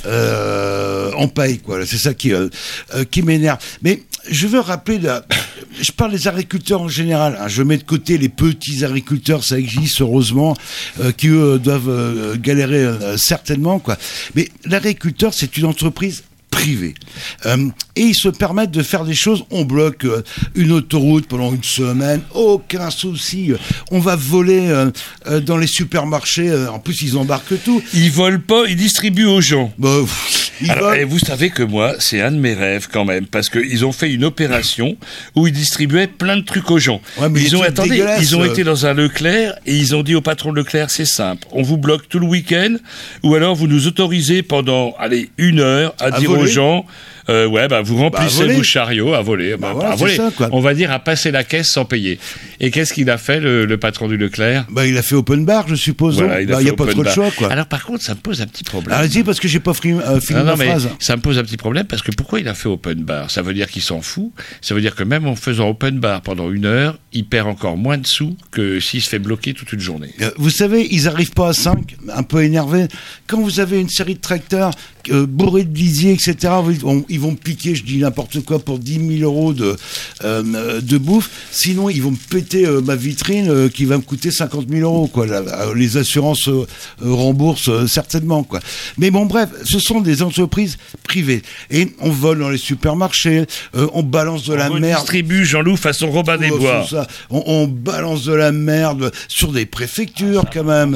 on paye quoi. C'est ça qui m'énerve. Mais je veux rappeler, je parle des agriculteurs en général. Je mets de côté les petits agriculteurs, ça existe heureusement, qui eux doivent galérer certainement quoi. Mais l'agriculteur c'est une entreprise privée. Et ils se permettent de faire des choses. On bloque une autoroute pendant une semaine, aucun souci. On va voler dans les supermarchés. En plus, ils embarquent tout. Ils volent pas, ils distribuent aux gens. Alors, et vous savez que moi, c'est un de mes rêves quand même, parce qu'ils ont fait une opération où ils distribuaient plein de trucs aux gens. Ouais, mais ils ont été dans un Leclerc et ils ont dit au patron de Leclerc, c'est simple, on vous bloque tout le week-end, ou alors vous nous autorisez pendant, 1 heure à dire aux gens, vous remplissez vos chariots à voler. Voilà, à voler. Ça, quoi. On va dire à passer la caisse sans payer. Et qu'est-ce qu'il a fait, le patron du Leclerc? Il a fait open bar, je suppose. Voilà, il n'y a pas trop de choix, quoi. Alors par contre, ça me pose un petit problème. Allez-y, parce que j'ai pas fini ma phrase. Ça me pose un petit problème parce que pourquoi il a fait open bar? Ça veut dire qu'il s'en fout. Ça veut dire que même en faisant open bar pendant 1 heure, il perd encore moins de sous que s'il se fait bloquer toute une journée. Vous savez, ils arrivent pas à 5, un peu énervés. Quand vous avez une série de tracteurs bourrés de lisier, etc., ils vont me piquer, je dis n'importe quoi, pour 10 000 euros de bouffe. Sinon, ils vont me péter ma vitrine qui va me coûter 50 000 euros, quoi. Les assurances remboursent certainement, quoi. Mais bon, bref, ce sont des entreprises privées. Et on vole dans les supermarchés, on balance de la merde. On distribue, Jean-Loup, façon Robin des Bois. On balance de la merde sur des préfectures, quand même.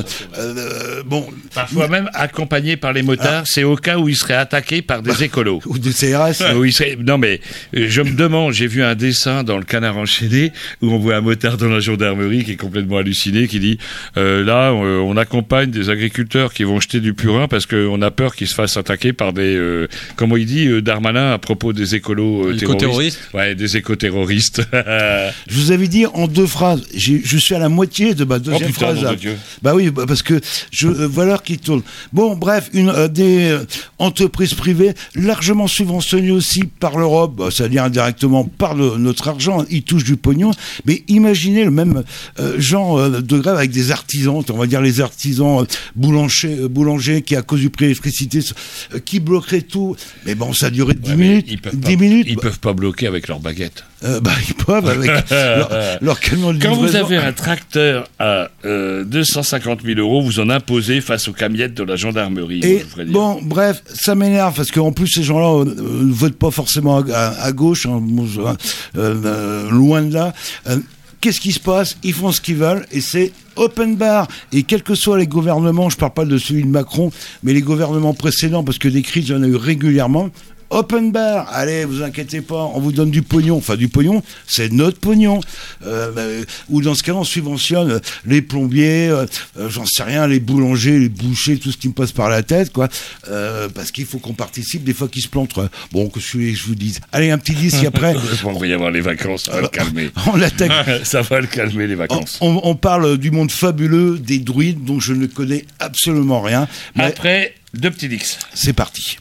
Parfois même accompagné par les motards, c'est au cas où ils seraient attaqués par des écolos. Ou des CRS. Non, mais je me demande, j'ai vu un dessin dans le Canard enchaîné où on voit un motard dans la gendarmerie qui est complètement halluciné, qui dit on accompagne des agriculteurs qui vont jeter du purin parce qu'on a peur qu'ils se fassent attaquer par des comment il dit Darmanin à propos des éco-terroristes. Ouais, des éco-terroristes. Je vous avais dit en 2 phrases, je suis à la moitié de ma deuxième phrase. Oui, parce que voilà qui tourne. Bon, bref, des entreprises privées largement subventionnées aussi par l'Europe, c'est-à-dire indirectement par notre argent, ils touchent du pognon, mais imaginez le même genre de grève avec des artisans, on va dire les artisans boulangers qui, à cause du prix de l'électricité, qui bloqueraient tout, mais bon, ça a duré 10 minutes. Ils peuvent pas bloquer avec leurs baguettes. Ils peuvent avec leur camion de livraison. Quand vous avez un tracteur à 250 000 euros, vous en imposez face aux camionnettes de la gendarmerie. Et bon, bref, ça m'énerve parce qu'en plus ces gens-là ne votent pas forcément à gauche, loin de là. Qu'est-ce qui se passe? Ils font ce qu'ils veulent et c'est open bar. Et quels que soient les gouvernements, je parle pas de celui de Macron, mais les gouvernements précédents, parce que des crises, il y en a eu régulièrement. Open bar, allez, vous inquiétez pas, on vous donne du pognon. Enfin, du pognon, c'est notre pognon. Ou dans ce cas, on subventionne les plombiers, j'en sais rien, les boulangers, les bouchers, tout ce qui me passe par la tête, quoi. Parce qu'il faut qu'on participe des fois qu'ils se plantent. Bon, que je vous dise. Allez, un petit 10 et après. On va y avoir les vacances, ça va le calmer. On l'attaque. Ça va le calmer, les vacances. On parle du monde fabuleux des druides, dont je ne connais absolument rien. Mais après, 2 petits dix. C'est parti.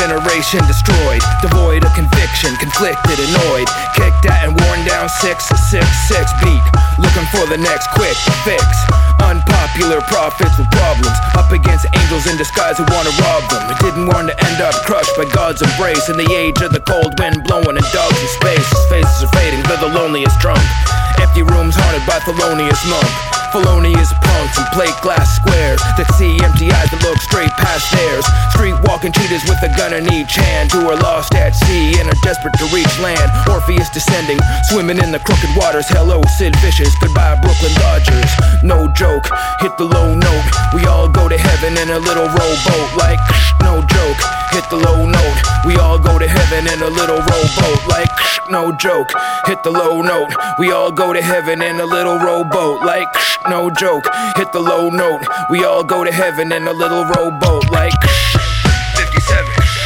generation destroyed, devoid of conviction, conflicted, annoyed, kicked at and worn down 666 beat, looking for the next quick fix. Unpopular prophets with problems, up against angels in disguise who wanna rob them. It didn't want to end up crushed by God's embrace in the age of the cold wind blowing and dogs in space. His faces are fading, they're the loneliest drunk. Empty rooms haunted by Thelonious Monk. Felonious punks and plate glass squares that see empty eyes that look straight past theirs. Street walking cheetahs with a gun in each hand who are lost at sea and are desperate to reach land. Orpheus descending, swimming in the crooked waters. Hello Sid Vicious, goodbye Brooklyn Dodgers. No joke, hit the low note. We all go to heaven in a little rowboat. Like no joke, hit the low note. We all go to heaven in a little rowboat. Like no joke, hit the low note. We all go to heaven in a little rowboat. Like no joke, hit the low note. We all go to heaven in a little rowboat. Like 57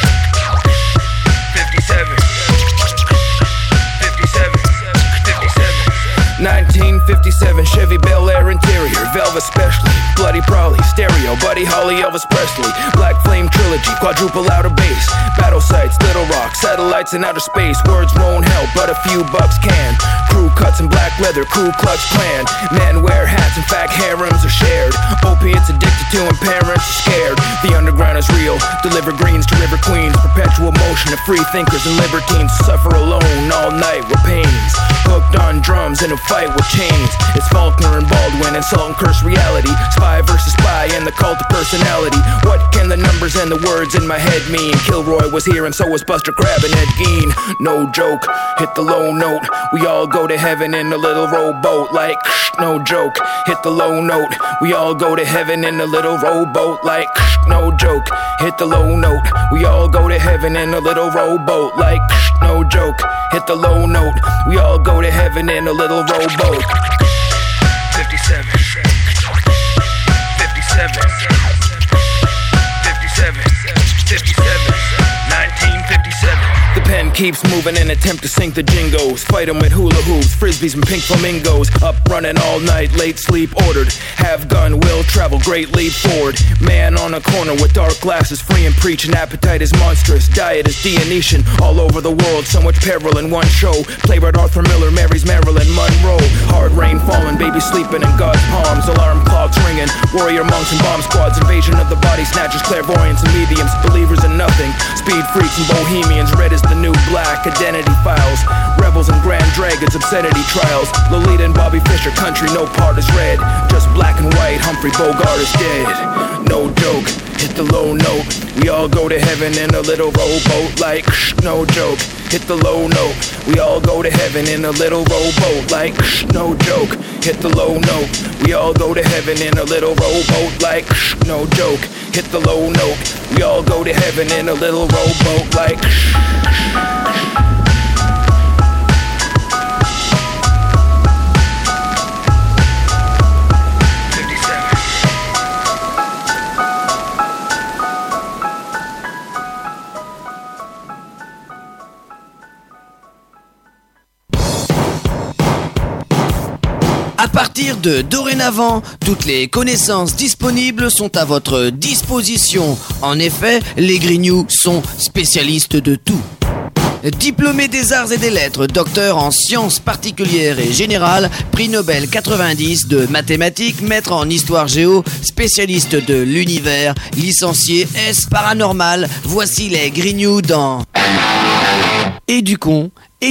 1957 Chevy Bel Air interior, velvet specially, bloody Prolly, stereo, Buddy Holly, Elvis Presley, Black Flame trilogy, quadruple outer bass, battle sites, Little Rock, satellites in outer space. Words won't help, but a few bucks can. Crew cuts in black leather, Ku Klux Klan. Men wear hats, in fact harems are shared. Opiates addicted to and parents are scared. The underground is real, deliver greens to river queens. Perpetual motion of free thinkers and libertines suffer alone all night with pains. Hooked on drums in a fight with chains. It's Faulkner and Baldwin, insult and curse reality. Spy versus spy and the cult of personality. What can the numbers and the words in my head mean? Kilroy was here and so was Buster Crabbe and Ed Gein. No joke, hit the low note. We all go to heaven in a little rowboat. Like no joke, hit the low note. We all go to heaven in a little rowboat. Like no joke, hit the low note. We all go to heaven in a little rowboat. Like no joke, hit the low note. We all go to heaven in a little rowboat. 57 1957. The pen keeps moving in attempt to sink the jingos. Fight 'em with hula hoops, frisbees and pink flamingos. Up running all night, late sleep ordered. Have gun, will travel, great leap forward. Man on a corner with dark glasses, free and preaching. Appetite is monstrous, diet is Dionysian. All over the world, so much peril in one show. Playwright Arthur Miller marries Marilyn Monroe. Hard rain falling, baby sleeping in God's palms. Alarm clocks ringing, warrior monks and bomb squads. Invasion of the body snatchers, clairvoyants and mediums. Believers in nothing, speed freaks and bohemians. Red is the new black, identity files. Rebels and grand dragons, obscenity trials. Lolita and Bobby Fischer, country no part is red. Just black and white, Humphrey Bogart is dead. No joke, hit the low note. We all go to heaven in a little rowboat. Like no joke, hit the low note. We all go to heaven in a little rowboat. Like no joke, hit the low note. We all go to heaven in a little rowboat. Like no joke, hit the low note. We all go to heaven in a little rowboat. Like À partir de dorénavant, toutes les connaissances disponibles sont à votre disposition. En effet, les Grignoux sont spécialistes de tout. Diplômé des arts et des lettres, docteur en sciences particulières et générales, prix Nobel 90 de mathématiques, maître en histoire géo, spécialiste de l'univers, licencié S paranormal, voici les Grignoux dans Et du con.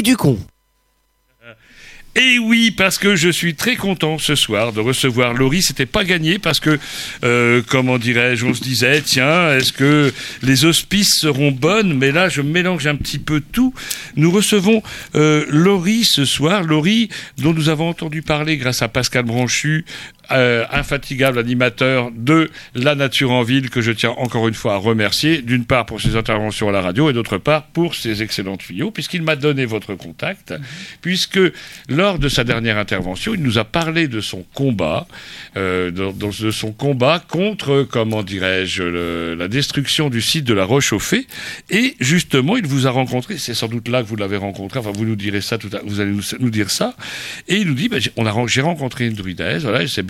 Et oui, parce que je suis très content ce soir de recevoir Laurie. C'était pas gagné parce que, comment dirais-je, on se disait, tiens, est-ce que les auspices seront bonnes? Mais là, je mélange un petit peu tout. Nous recevons Laurie ce soir. Laurie, dont nous avons entendu parler grâce à Pascal Branchu, infatigable animateur de La Nature en Ville, que je tiens encore une fois à remercier, d'une part pour ses interventions à la radio et d'autre part pour ses excellentes tuyaux, puisqu'il m'a donné votre contact, puisque lors de sa dernière intervention, il nous a parlé de son combat, de son combat contre, comment dirais-je, la destruction du site de la Roche-aux-Fées, et justement, il vous a rencontré, c'est sans doute là que vous l'avez rencontré, enfin vous nous direz ça, vous allez nous dire ça, et il nous dit, j'ai rencontré une druidesse, voilà, elle s'est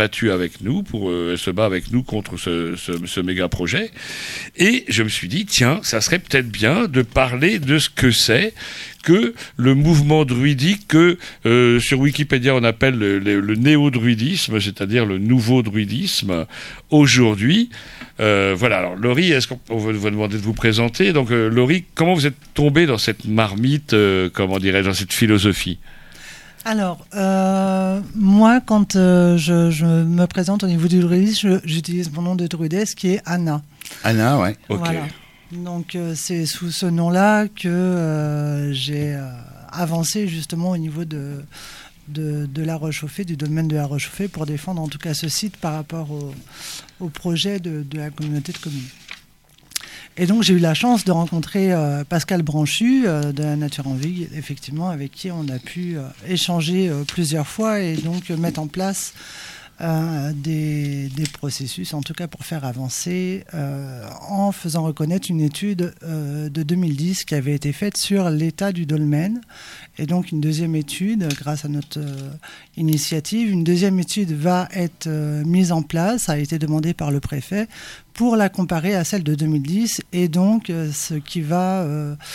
battue avec nous, elle se bat avec nous contre ce méga projet. Et je me suis dit, tiens, ça serait peut-être bien de parler de ce que c'est que le mouvement druidique que sur Wikipédia on appelle le néo-druidisme, c'est-à-dire le nouveau druidisme aujourd'hui. Voilà, alors Laurie, est-ce qu'on va vous demander de vous présenter? Donc Laurie, comment vous êtes tombée dans cette marmite, comment dirais-je, dans cette philosophie? Alors, moi, quand je me présente au niveau du druidisme, j'utilise mon nom de druidesse qui est Anna. Anna, ouais. Ok. Voilà. Donc, c'est sous ce nom-là que j'ai avancé justement au niveau de La Roche-Chauffée, du domaine de La Roche-Chauffée, pour défendre en tout cas ce site par rapport au projet de la communauté de communes. Et donc j'ai eu la chance de rencontrer Pascal Branchu de La Nature en Vie, effectivement, avec qui on a pu échanger plusieurs fois et donc mettre en place des processus, en tout cas pour faire avancer, en faisant reconnaître une étude de 2010 qui avait été faite sur l'état du dolmen. Et donc une deuxième étude, grâce à notre initiative, une deuxième étude va être mise en place, a été demandée par le préfet, pour la comparer à celle de 2010, et donc ce qui va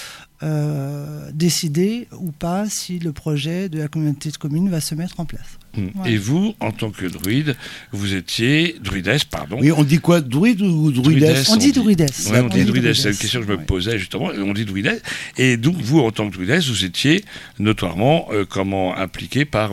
décider ou pas si le projet de la communauté de communes va se mettre en place. Voilà. Et vous, en tant que druide, vous étiez druidesse, pardon. Oui, on dit quoi, druide ou druidesse? On dit druidesse. Oui, on dit druidesse. C'est une question que je me posais justement. On dit druidesse. Et donc, vous, en tant que druidesse, vous étiez notoirement impliqué par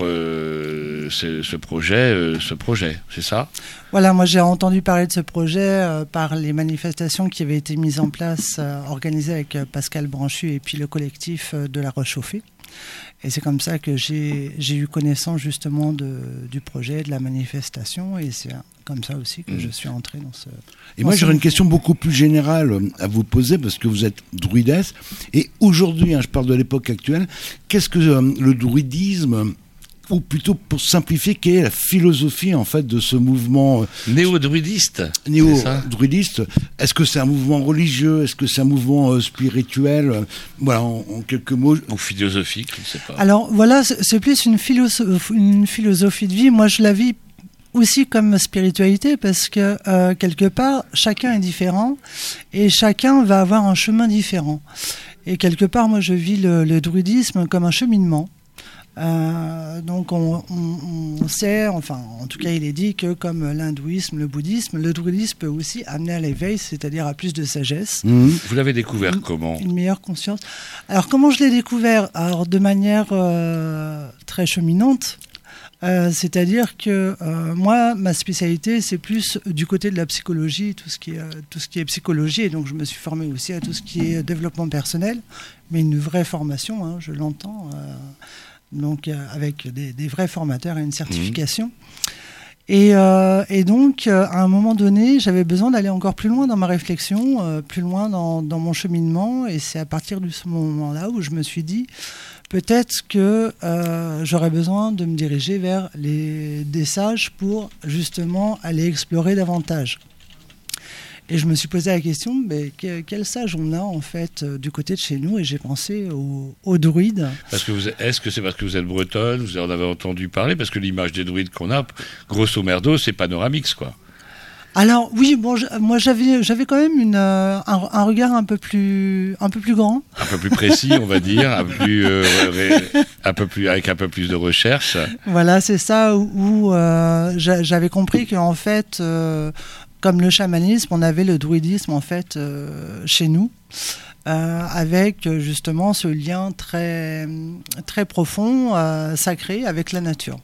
ce projet, c'est ça? Voilà, moi j'ai entendu parler de ce projet par les manifestations qui avaient été mises en place, organisées avec Pascal Branchu et puis le collectif de La Roche-Chauffée. Et c'est comme ça que j'ai eu connaissance justement du projet, de la manifestation, et c'est comme ça aussi que je suis entré dans ce... Et moi j'aurais une question beaucoup plus générale à vous poser, parce que vous êtes druidesse, et aujourd'hui, je parle de l'époque actuelle, qu'est-ce que le druidisme, ou plutôt pour simplifier, quelle est la philosophie en fait de ce mouvement néo-druidiste? Néo-druidiste. Est-ce que c'est un mouvement religieux? Est-ce que c'est un mouvement spirituel? Voilà, en quelques mots. Ou philosophique, je ne sais pas. Alors voilà, c'est plus une philosophie de vie. Moi, je la vis aussi comme spiritualité, parce que quelque part, chacun est différent et chacun va avoir un chemin différent. Et quelque part, moi, je vis le druidisme comme un cheminement. Donc on sait, enfin en tout cas il est dit que comme l'hindouisme, le bouddhisme, le druidisme peut aussi amener à l'éveil, c'est-à-dire à plus de sagesse. Vous l'avez découvert comment? Une meilleure conscience. Alors comment je l'ai découvert? Alors de manière très cheminante. C'est-à-dire que moi, ma spécialité, c'est plus du côté de la psychologie, tout ce qui est psychologie, et donc je me suis formé aussi à tout ce qui est développement personnel, mais une vraie formation, hein, je l'entends, donc avec des vrais formateurs et une certification. Et donc, à un moment donné, j'avais besoin d'aller encore plus loin dans ma réflexion, plus loin dans mon cheminement, et c'est à partir de ce moment-là où je me suis dit, peut-être que j'aurais besoin de me diriger vers des sages pour justement aller explorer davantage. Et je me suis posé la question, mais quel sage on a en fait du côté de chez nous? Et j'ai pensé aux druides. Est-ce que c'est parce que vous êtes bretonne, vous en avez entendu parler? Parce que l'image des druides qu'on a, grosso merdo, c'est Panoramix, quoi. Alors oui, bon, moi j'avais quand même un regard un peu plus grand, un peu plus précis, on va dire, avec un peu plus de recherche. Voilà, c'est ça où j'avais compris qu'en fait, comme le chamanisme, on avait le druidisme en fait chez nous, avec justement ce lien très très profond, sacré avec la nature.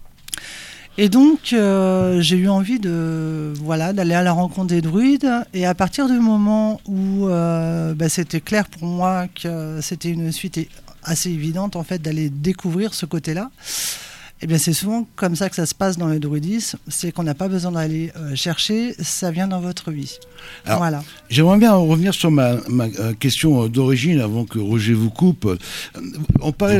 Et donc, j'ai eu envie d'aller à la rencontre des druides. Et à partir du moment où c'était clair pour moi que c'était une suite assez évidente, en fait, d'aller découvrir ce côté-là, eh bien, c'est souvent comme ça que ça se passe dans le druidisme. C'est qu'on n'a pas besoin d'aller chercher, ça vient dans votre vie. Alors, voilà. J'aimerais bien revenir sur ma question d'origine avant que Roger vous coupe. On parlait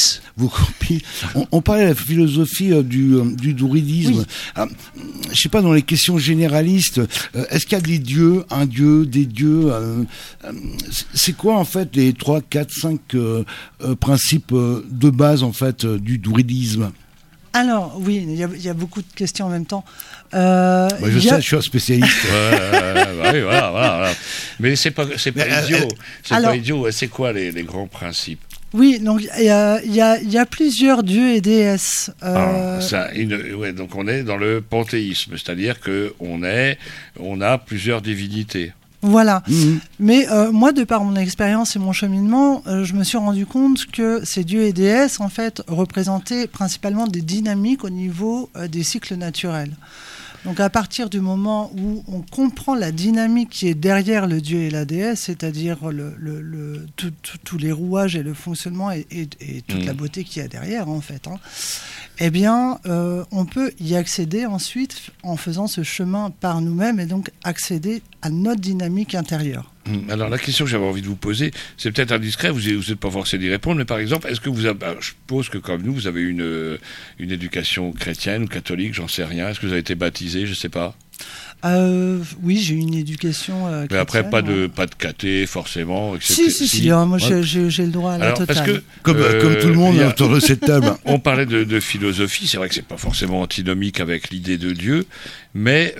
on parlait de la philosophie du druidisme. Oui. Alors, je ne sais pas, dans les questions généralistes, est-ce qu'il y a des dieux, des dieux c'est quoi en fait les 3, 4, 5 principes de base en fait du druidisme? Alors, oui, il y a beaucoup de questions en même temps. Je sais, je suis un spécialiste. Oui, voilà. Mais c'est pas idiot. Pas idiot. C'est quoi les grands principes? Oui, donc il y a plusieurs dieux et déesses. Donc on est dans le panthéisme, c'est-à-dire qu'on a plusieurs divinités. Voilà. Mais moi, de par mon expérience et mon cheminement, je me suis rendu compte que ces dieux et déesses, en fait, représentaient principalement des dynamiques au niveau des cycles naturels. Donc à partir du moment où on comprend la dynamique qui est derrière le dieu et la déesse, c'est-à-dire tous les rouages et le fonctionnement et toute la beauté qu'il y a derrière, en fait, eh bien, on peut y accéder ensuite en faisant ce chemin par nous-mêmes et donc accéder à notre dynamique intérieure. Alors la question que j'avais envie de vous poser, c'est peut-être indiscret, vous n'êtes pas forcé d'y répondre, mais par exemple, est-ce que je suppose que comme nous, vous avez une éducation chrétienne ou catholique, j'en sais rien, est-ce que vous avez été baptisé, je ne sais pas? Oui, j'ai eu une éducation chrétienne. Mais après, pas de caté, forcément, etc. Si, moi j'ai le droit à la totale. Parce que, comme tout le monde autour de cette table. On parlait de philosophie, c'est vrai que c'est pas forcément antinomique avec l'idée de Dieu, mais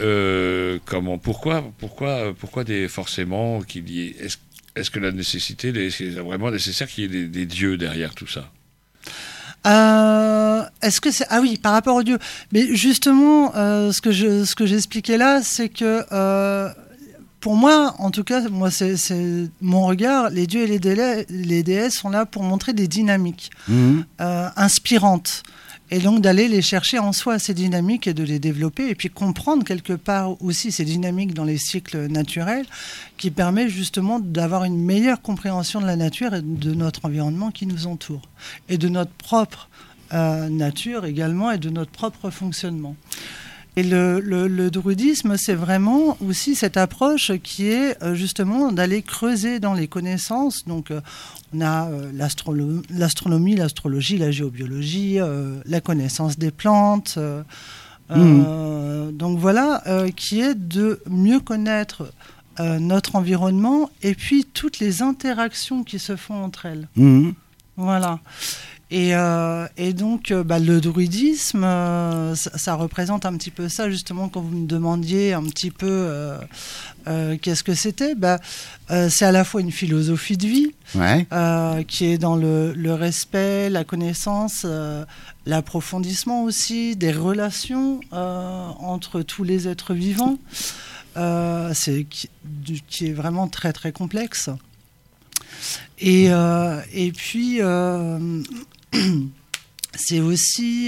pourquoi forcément qu'il y ait... Est-ce que la nécessité, c'est vraiment nécessaire qu'il y ait des dieux derrière tout ça? Est-ce que c'est... Ah oui, par rapport aux dieux. Mais justement, ce que j'expliquais là, c'est que pour moi, en tout cas, c'est mon regard, les dieux et les déesses sont là pour montrer des dynamiques inspirantes. Et donc d'aller les chercher en soi, ces dynamiques, et de les développer, et puis comprendre quelque part aussi ces dynamiques dans les cycles naturels, qui permet justement d'avoir une meilleure compréhension de la nature et de notre environnement qui nous entoure, et de notre propre nature également, et de notre propre fonctionnement. Et le druidisme, c'est vraiment aussi cette approche qui est justement d'aller creuser dans les connaissances. Donc, on a l'astronomie, l'astrologie, la géobiologie, la connaissance des plantes. Donc voilà, qui est de mieux connaître notre environnement et puis toutes les interactions qui se font entre elles. Voilà. Et donc, le druidisme, ça représente un petit peu ça, justement, quand vous me demandiez un petit peu qu'est-ce que c'était. C'est à la fois une philosophie de vie, qui est dans le respect, la connaissance, l'approfondissement aussi, des relations entre tous les êtres vivants, qui est vraiment très, très complexe. Et puis... c'est aussi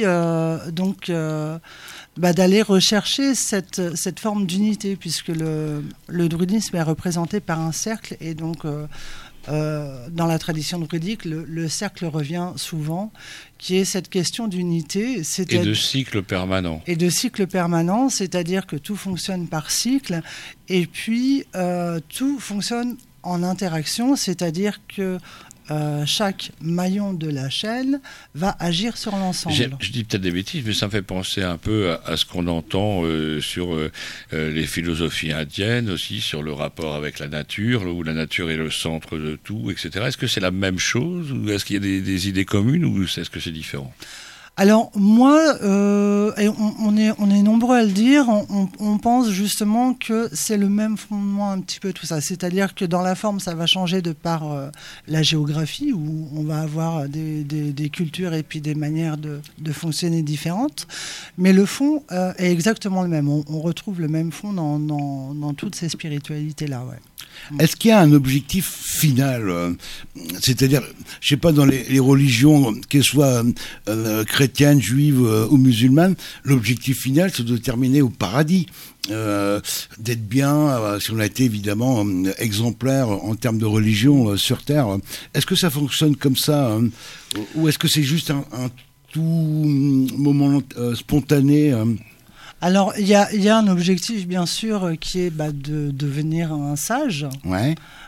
d'aller rechercher cette forme d'unité, puisque le druidisme est représenté par un cercle, et donc dans la tradition druidique, le cercle revient souvent, qui est cette question d'unité. Et de cycle permanent. Et de cycle permanent, c'est-à-dire que tout fonctionne par cycle, et puis tout fonctionne en interaction, c'est-à-dire que chaque maillon de la chaîne va agir sur l'ensemble. Je dis peut-être des bêtises, mais ça me fait penser un peu à ce qu'on entend sur les philosophies indiennes aussi, sur le rapport avec la nature, où la nature est le centre de tout, etc. Est-ce que c'est la même chose, ou est-ce qu'il y a des idées communes, ou est-ce que c'est différent? Alors moi, et on est nombreux à le dire, on pense justement que c'est le même fondement un petit peu tout ça. C'est-à-dire que dans la forme, ça va changer de par la géographie, où on va avoir des cultures et puis des manières de fonctionner différentes. Mais le fond est exactement le même. On retrouve le même fond dans toutes ces spiritualités-là, ouais. Est-ce qu'il y a un objectif final, c'est-à-dire, je sais pas, dans les religions, qu'elles soient chrétiennes, juives ou musulmanes, l'objectif final, c'est de terminer au paradis, d'être bien, si on a été évidemment exemplaire en termes de religion sur Terre. Est-ce que ça fonctionne comme ça, ou est-ce que c'est juste un tout moment spontané Alors, il y a un objectif, bien sûr, qui est de devenir un sage. Ouais.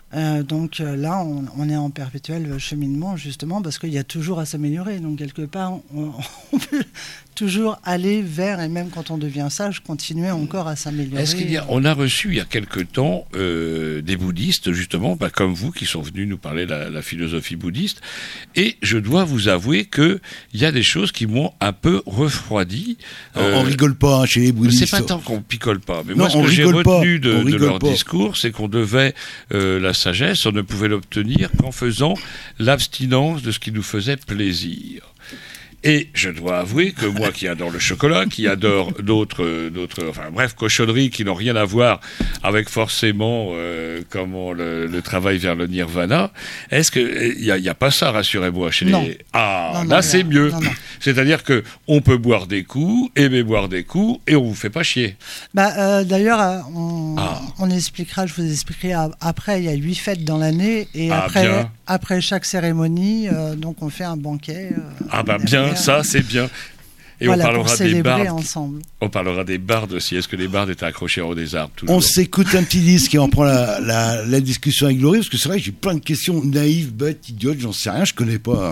Donc là, on est en perpétuel cheminement, justement, parce qu'il y a toujours à s'améliorer. Donc quelque part, on peut toujours aller vers, et même quand on devient sage, continuer encore à s'améliorer. On a reçu il y a quelque temps des bouddhistes, justement, comme vous, qui sont venus nous parler de la philosophie bouddhiste, et je dois vous avouer qu'il y a des choses qui m'ont un peu refroidi. On rigole pas chez les bouddhistes. C'est pas tant qu'on picole pas, mais moi, ce que j'ai retenu de leur discours, c'est qu'on devait la sagesse, on ne pouvait l'obtenir qu'en faisant l'abstinence de ce qui nous faisait plaisir. Et je dois avouer que moi qui adore le chocolat, qui adore d'autres, enfin bref, cochonneries qui n'ont rien à voir avec forcément le travail vers le nirvana, est-ce que il y a pas ça, rassurez-moi, chez les... Ah, là c'est mieux. Non. C'est-à-dire que on peut boire des coups, aimer boire des coups, et on vous fait pas chier. D'ailleurs, on expliquera, je vous expliquerai après. Il y a 8 fêtes dans l'année, et après chaque cérémonie, donc on fait un banquet. Bien. Ça, c'est bien. Et voilà, on parlera des bardes. Ensemble. On parlera des bardes aussi. Est-ce que les bardes étaient accrochés en haut des arbres toujours? On s'écoute un petit disque et on prend la discussion avec Glory, parce que c'est vrai que j'ai plein de questions naïves, bêtes, idiotes, j'en sais rien, je connais pas.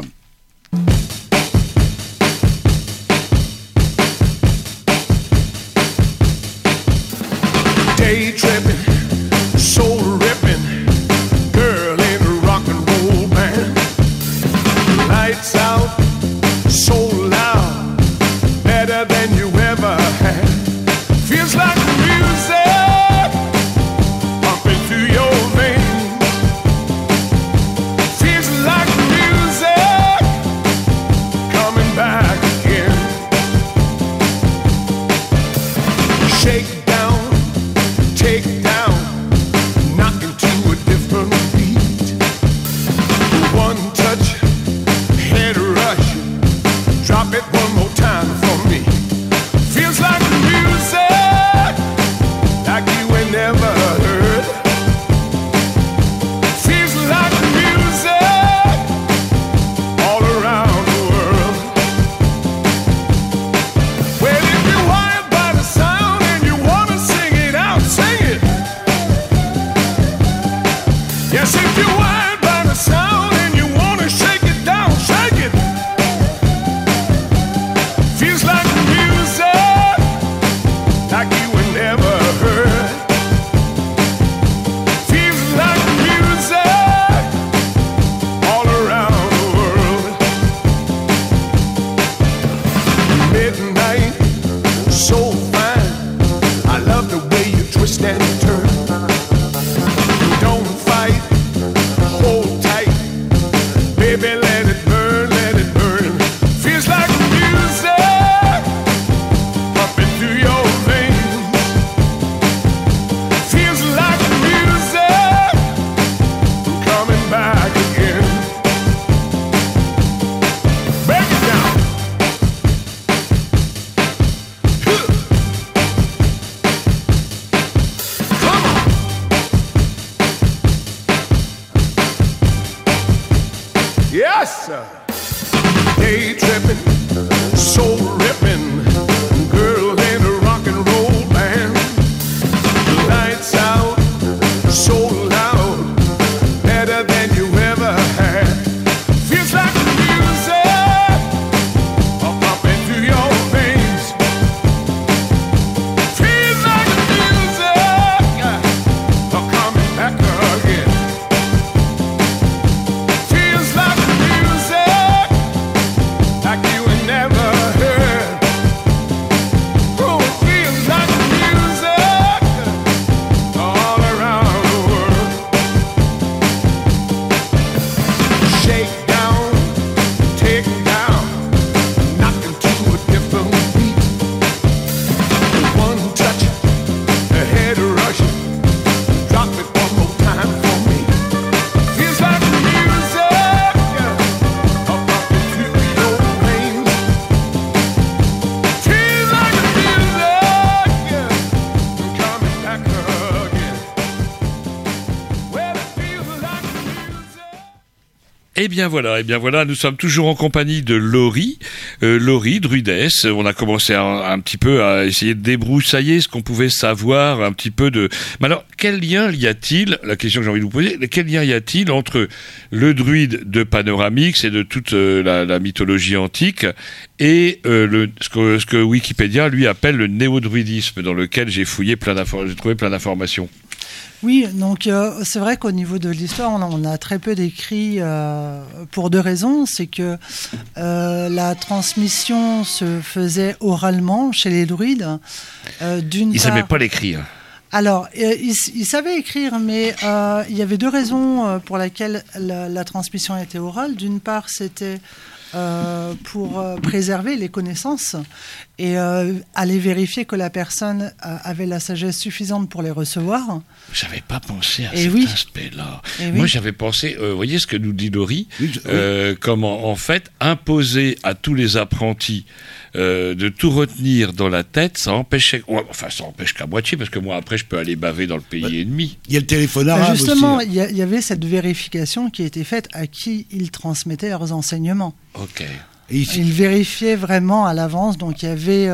Day tripping, soul ripping, girl in a rock and roll band. Lights out. So loud, better than you ever had. Feels like music pumping through your veins. Feels like music coming back again. Shake down, take down, knock into a different beat. One touch, head rush. Drop it one more time for me. Feels like music, like you ain't never heard. Feels like music, all around the world. Well, if you're wired by the sound and you wanna sing it out, sing it. Yes, if you're wired by the sound and you wanna shake it down, shake it. Eh bien voilà, nous sommes toujours en compagnie de Laurie, druidesse. On a commencé un petit peu à essayer de débroussailler ce qu'on pouvait savoir un petit peu de... Mais alors, quel lien y a-t-il, la question que j'ai envie de vous poser, quel lien y a-t-il entre le druide de Panoramix et de toute la mythologie antique et ce que Wikipédia lui appelle le néo-druidisme, dans lequel j'ai trouvé plein d'informations. Oui, donc c'est vrai qu'au niveau de l'histoire, on a très peu d'écrits pour deux raisons. C'est que la transmission se faisait oralement chez les druides. Ils ne savaient pas l'écrire. Alors, ils savaient écrire, mais il y avait deux raisons pour lesquelles la transmission était orale. D'une part, c'était pour préserver les connaissances et aller vérifier que la personne avait la sagesse suffisante pour les recevoir. J'avais pas pensé à cet aspect-là. Moi, j'avais pensé, vous voyez ce que nous dit Laurie, comment en fait imposer à tous les apprentis de tout retenir dans la tête, ça empêche qu'à moitié, parce que moi après je peux aller baver dans le pays ennemi. Il y a le téléphone arabe justement, aussi. Il y avait cette vérification qui était faite à qui ils transmettaient leurs enseignements. Ok. Ils vérifiaient vraiment à l'avance, donc il y avait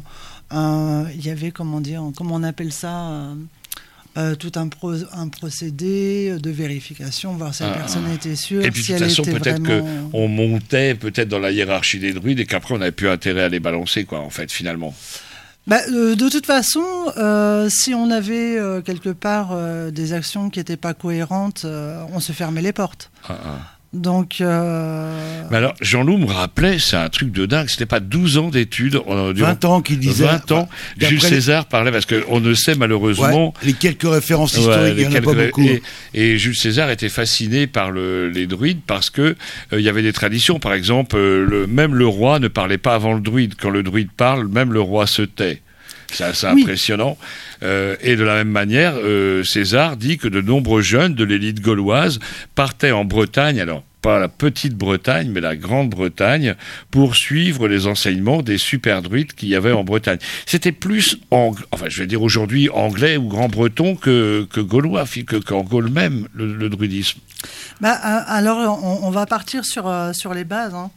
comment on appelle ça, tout un procédé de vérification, voir si la personne était sûre. Et puis si de toute façon, peut-être vraiment... qu'on montait dans la hiérarchie des druides et qu'après on n'avait plus intérêt à les balancer, quoi, en fait, finalement. De toute façon, si on avait quelque part des actions qui n'étaient pas cohérentes, on se fermait les portes. Donc, Mais alors, Jean-Loup me rappelait, c'est un truc de dingue, c'était pas 12 ans d'études. 20 ans qu'il disait. 20 ans. Jules César parlait, parce qu'on ne sait malheureusement... les quelques références historiques, il n'y en a pas beaucoup. Et Jules César était fasciné par les druides parce que il y avait des traditions. Par exemple, même le roi ne parlait pas avant le druide. Quand le druide parle, même le roi se tait. C'est assez impressionnant. Et de la même manière, César dit que de nombreux jeunes de l'élite gauloise partaient en Bretagne, alors pas la petite Bretagne, mais la grande Bretagne, pour suivre les enseignements des super druides qu'il y avait en Bretagne. C'était plus, je vais dire aujourd'hui, anglais ou grand breton que gaulois, qu'en Gaule même, le druidisme. Alors, on va partir sur les bases, hein.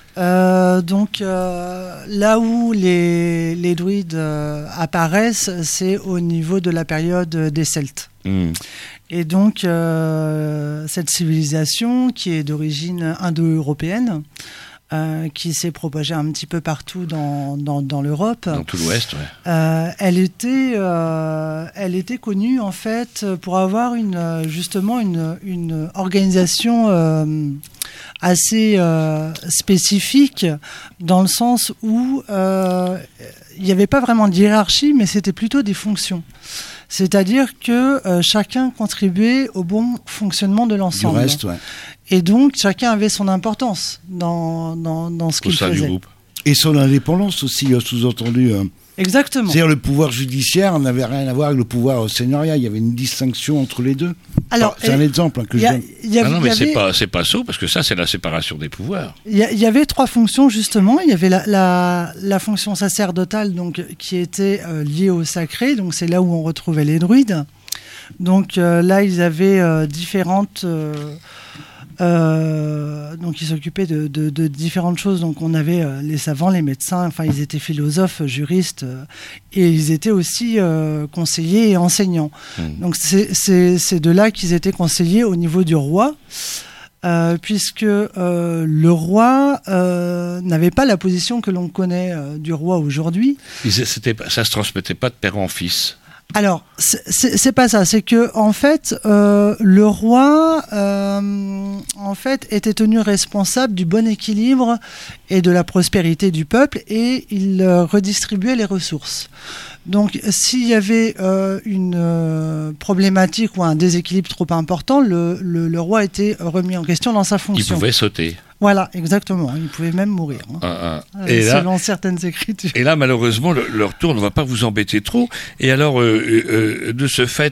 Là où les druides apparaissent, c'est au niveau de la période des Celtes. Et donc, cette civilisation qui est d'origine indo-européenne, qui s'est propagée un petit peu partout dans l'Europe. Dans tout l'Ouest, ouais. Elle était connue, en fait, pour avoir une organisation assez spécifique, dans le sens où il n'y avait pas vraiment de hiérarchie, mais c'était plutôt des fonctions. C'est-à-dire que chacun contribuait au bon fonctionnement de l'ensemble. Du reste, ouais. Et donc, chacun avait son importance dans ce qu'il faisait. Du groupe. Et son indépendance aussi, sous-entendu. Exactement. C'est-à-dire le pouvoir judiciaire n'avait rien à voir avec le pouvoir seigneurial. Il y avait une distinction entre les deux. Alors, c'est un exemple que je donne. C'est pas ça, parce que ça, c'est la séparation des pouvoirs. Il y avait trois fonctions, justement. Il y avait la fonction sacerdotale, donc, qui était liée au sacré. Donc, c'est là où on retrouvait les druides. Donc, là, ils avaient différentes... donc ils s'occupaient de différentes choses. Donc on avait les savants, les médecins, enfin ils étaient philosophes, juristes, et ils étaient aussi conseillers et enseignants. Donc c'est de là qu'ils étaient conseillers au niveau du roi, puisque le roi n'avait pas la position que l'on connaît du roi aujourd'hui. Ça se transmettait pas de père en fils. Alors, c'est pas ça. C'est que en fait, le roi, en fait, était tenu responsable du bon équilibre et de la prospérité du peuple, et il redistribuait les ressources. Donc, s'il y avait une problématique ou un déséquilibre trop important, le roi était remis en question dans sa fonction. Il pouvait sauter. Voilà, exactement. Il pouvait même mourir, selon certaines écritures. Et là, malheureusement, leur tour ne va pas vous embêter trop. Et alors, de ce fait,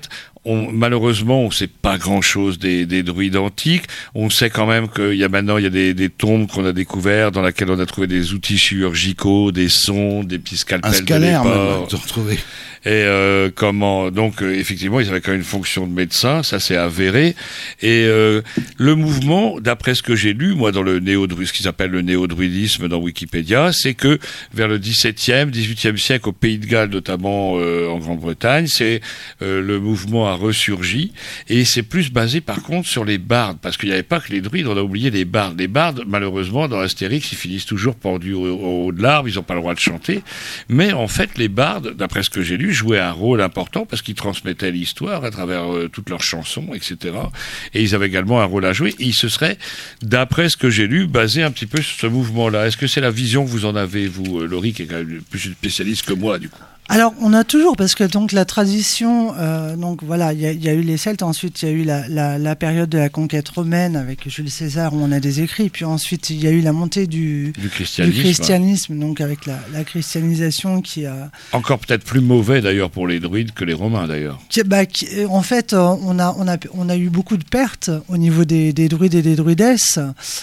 malheureusement, on ne sait pas grand-chose des druides antiques. On sait quand même qu'il y a maintenant des tombes qu'on a découvertes dans lesquelles on a trouvé des outils chirurgicaux, des sondes, des petits scalpels. Un scanner, de même, l'époque. de retrouver. Et effectivement, ils avaient quand même une fonction de médecin, ça c'est avéré. Et le mouvement, d'après ce que j'ai lu, moi, dans le ce qu'ils appellent le néo-druidisme dans Wikipédia, c'est que vers le XVIIe, XVIIIe siècle, au Pays de Galles, notamment en Grande-Bretagne, c'est le mouvement a ressurgi. Et c'est plus basé, par contre, sur les bardes, parce qu'il n'y avait pas que les druides, on a oublié les bardes. Les bardes, malheureusement, dans Astérix, ils finissent toujours pendus au haut de l'arbre, ils n'ont pas le droit de chanter. Mais en fait, les bardes, d'après ce que j'ai lu, jouaient un rôle important parce qu'ils transmettaient l'histoire à travers toutes leurs chansons, etc. Et ils avaient également un rôle à jouer. Et ils se seraient, d'après ce que j'ai lu, basés un petit peu sur ce mouvement-là. Est-ce que c'est la vision que vous en avez, vous, Laurie, qui est quand même plus une spécialiste que moi, du coup? Alors, on a toujours, parce que donc la tradition, donc voilà, il y a eu les Celtes, ensuite il y a eu la période de la conquête romaine avec Jules César où on a des écrits, puis ensuite il y a eu la montée du christianisme, donc avec la christianisation qui a... Encore peut-être plus mauvais d'ailleurs pour les druides que les Romains d'ailleurs. En fait, on a eu beaucoup de pertes au niveau des druides et des druidesses,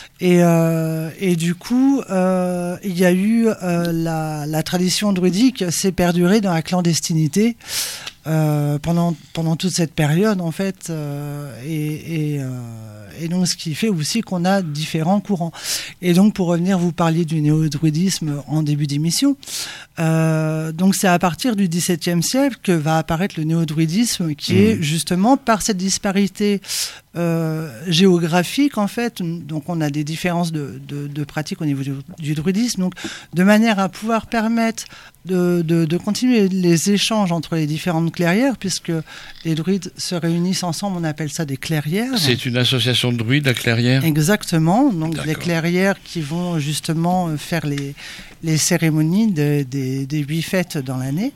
et du coup, il y a eu la tradition druidique s'est perdurée dans la clandestinité pendant toute cette période en fait, et donc ce qui fait aussi qu'on a différents courants. Et donc pour revenir, vous parliez du néo-druidisme en début d'émission, donc c'est à partir du XVIIe siècle que va apparaître le néo-druidisme qui est justement par cette disparité géographique en fait, donc on a des différences de pratiques au niveau du druidisme, donc de manière à pouvoir permettre de continuer les échanges entre les différentes clairières, puisque les druides se réunissent ensemble, on appelle ça des clairières. C'est une association de druides, la clairière ? Exactement, donc les clairières qui vont justement faire les cérémonies des 8 fêtes dans l'année.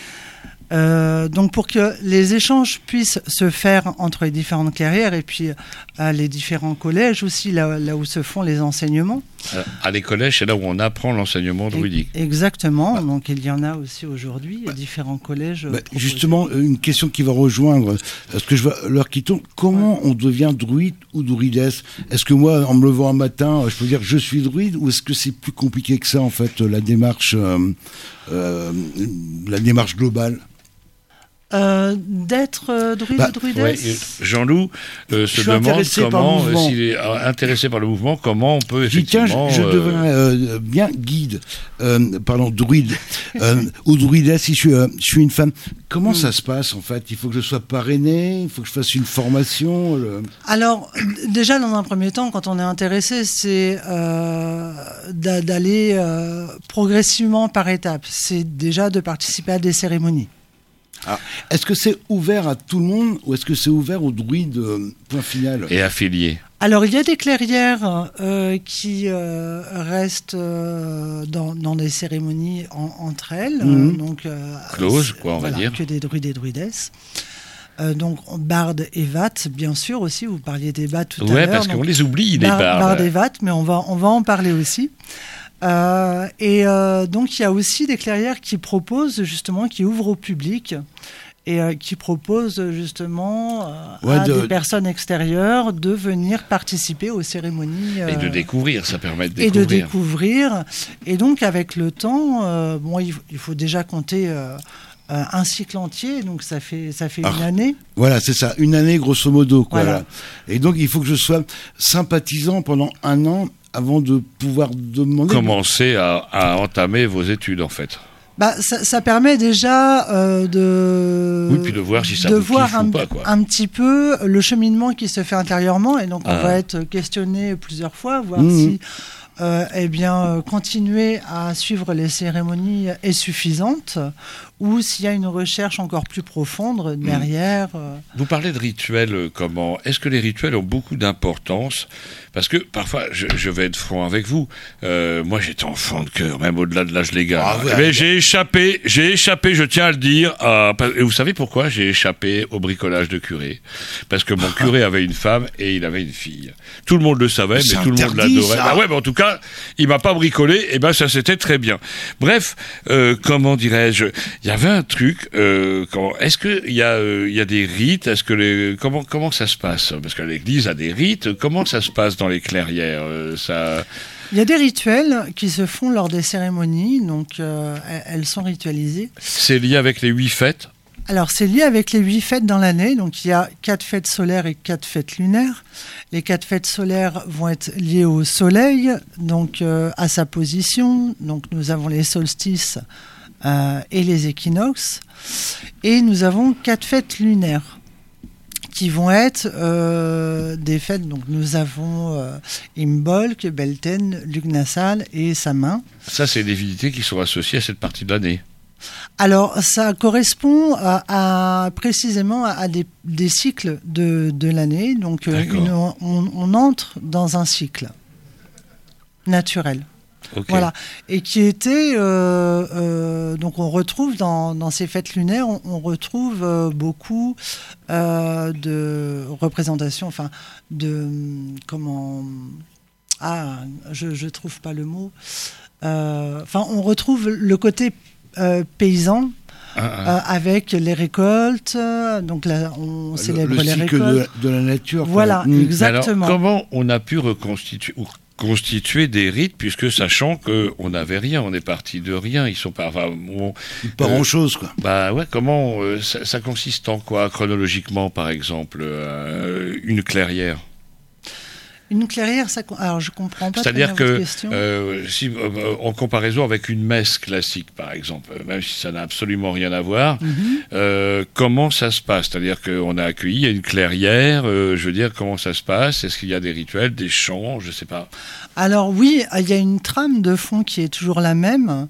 Donc pour que les échanges puissent se faire entre les différentes clairières et puis les différents collèges aussi, là où se font les enseignements. À les collèges, c'est là où on apprend l'enseignement druidique. Exactement, donc il y en a aussi aujourd'hui, différents collèges. Justement, une question qui va rejoindre ce que je vois, l'heure qui tourne, comment on devient druide ou druidesse ? Est-ce que moi, en me levant un matin, je peux dire je suis druide, ou est-ce que c'est plus compliqué que ça en fait, la démarche globale ? D'être druide ou druidesse. Ouais, Jean-Loup se demande comment, s'il est intéressé par le mouvement, comment on peut effectivement... je deviens bien druide ou druidesse si je suis une femme. Comment ça se passe en fait ? Il faut que je sois parrainé, il faut que je fasse une formation Alors, déjà dans un premier temps, quand on est intéressé, c'est d'aller progressivement par étapes. C'est déjà de participer à des cérémonies. Ah, est-ce que c'est ouvert à tout le monde ou est-ce que c'est ouvert aux druides point final ? Et affiliés. Alors il y a des clairières qui restent dans des cérémonies entre elles, donc close, quoi, on va dire. Que des druides et druidesses. Donc bardes et vates, bien sûr aussi. Vous parliez des vates tout à l'heure. Ouais, parce qu'on les oublie, les bardes. Bardes et vates, mais on va en parler aussi. Donc il y a aussi des clairières qui proposent justement, qui ouvrent au public et qui proposent justement à des personnes extérieures de venir participer aux cérémonies. Et de découvrir, ça permet de découvrir. Et de découvrir. Et donc avec le temps, il faut déjà compter un cycle entier, donc ça fait une année. Voilà, c'est ça, une année grosso modo. Quoi, voilà. Là. Et donc il faut que je sois sympathisant pendant un an avant de pouvoir demander... Commencer à entamer vos études, en fait. Ça permet déjà de... Oui, puis de voir si ça vous kiffe ou pas, quoi. Un petit peu le cheminement qui se fait intérieurement, et donc on va être questionné plusieurs fois, voir si... continuer à suivre les cérémonies est suffisante, ou s'il y a une recherche encore plus profonde derrière. Vous parlez de rituels, comment ? Est-ce que les rituels ont beaucoup d'importance ? Parce que parfois, je vais être franc avec vous, moi j'étais enfant de cœur, même au-delà de l'âge légal. Mais j'ai échappé, je tiens à le dire, et vous savez pourquoi j'ai échappé au bricolage de curé ? Parce que mon curé avait une femme et il avait une fille. Tout le monde le savait, mais tout le monde l'adorait. Mais en tout cas, il m'a pas bricolé, et ben ça c'était très bien. Bref, comment dirais-je, il y avait un truc. Est-ce que il y a des rites? Est-ce que comment ça se passe? Parce que l'Église a des rites. Comment ça se passe dans les clairières? Il y a des rituels qui se font lors des cérémonies, donc elles sont ritualisées. C'est lié avec les 8 fêtes? Alors, c'est lié avec les 8 fêtes dans l'année. Donc, il y a 4 fêtes solaires et 4 fêtes lunaires. Les 4 fêtes solaires vont être liées au soleil, donc à sa position. Donc, nous avons les solstices et les équinoxes. Et nous avons 4 fêtes lunaires qui vont être des fêtes. Donc, nous avons Imbolc, Beltane, Lughnasadh et Samhain. Ça, c'est des divinités qui sont associées à cette partie de l'année. Alors, ça correspond précisément à des cycles de l'année. Donc, on entre dans un cycle naturel. Okay. Voilà. Et qui était... donc, on retrouve dans ces fêtes lunaires, on retrouve beaucoup de représentations, enfin, de... Comment... Ah, je trouve pas le mot. Enfin, on retrouve le côté... paysans avec les récoltes, donc là on célèbre les récoltes. Le cycle de la nature. Voilà, exactement. Alors, comment on a pu constituer des rites, puisque sachant qu'on n'avait rien, on est parti de rien, ils sont pas... Enfin, pas grand-chose, quoi. Bah ouais, comment... ça consiste en quoi, chronologiquement, par exemple, une clairière? Une clairière, alors je comprends pas. C'est-à-dire que, si, en comparaison avec une messe classique, par exemple, même si ça n'a absolument rien à voir, comment ça se passe? C'est-à-dire qu'on a accueilli, il y a une clairière, je veux dire, comment ça se passe? Est-ce qu'il y a des rituels, des chants, je sais pas? Alors oui, il y a une trame de fond qui est toujours la même.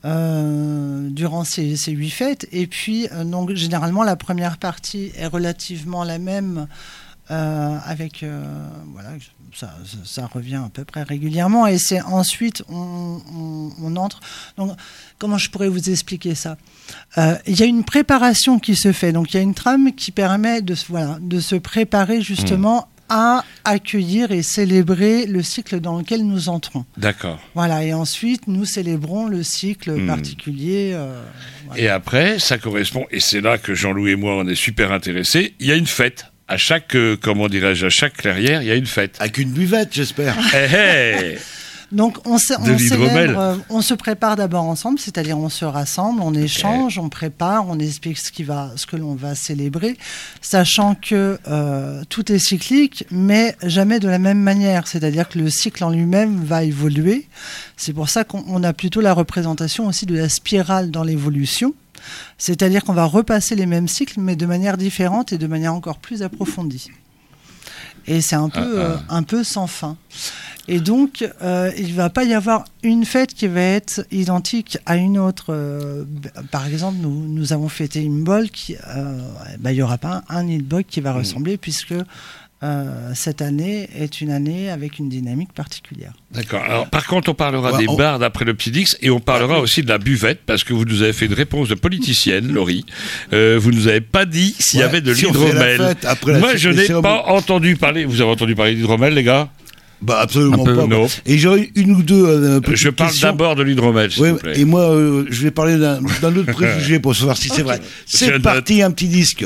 Durant ces 8 fêtes, et puis donc généralement la première partie est relativement la même. Avec voilà, ça revient à peu près régulièrement, et c'est ensuite on entre. Donc comment je pourrais vous expliquer ça? Il y a une préparation qui se fait, donc il y a une trame qui permet de se préparer justement à accueillir et célébrer le cycle dans lequel nous entrons. D'accord. Voilà, et ensuite nous célébrons le cycle particulier. Voilà. Et après, ça correspond, et c'est là que Jean-Loup et moi on est super intéressés, il y a une fête. À chaque, comment dirais-je, à chaque clairière, il y a une fête. Avec une buvette, j'espère. Donc, on célèbre, on se prépare d'abord ensemble, c'est-à-dire on se rassemble, on échange, on prépare, on explique ce que l'on va célébrer, sachant que tout est cyclique, mais jamais de la même manière. C'est-à-dire que le cycle en lui-même va évoluer. C'est pour ça qu'on a plutôt la représentation aussi de la spirale dans l'évolution. C'est-à-dire qu'on va repasser les mêmes cycles, mais de manière différente et de manière encore plus approfondie. Et c'est un peu sans fin. Et donc, il ne va pas y avoir une fête qui va être identique à une autre. Par exemple, nous avons fêté Imbolc, il n'y aura pas un Imbolc qui va ressembler, puisque cette année est une année avec une dynamique particulière. D'accord. Alors, par contre, on parlera des bardes après le petit Dix, et on parlera aussi de la buvette, parce que vous nous avez fait une réponse de politicienne, Laurie. Vous nous avez pas dit s'il y avait de l'hydromel. Moi, je n'ai pas entendu parler. Vous avez entendu parler d'hydromel, les gars? Bah absolument pas. Non. Et j'aurais une ou deux. Je parle d'abord de l'hydromel, s'il vous plaît. Et moi, je vais parler d'un autre préjugé pour savoir si c'est vrai. C'est parti, un petit disque.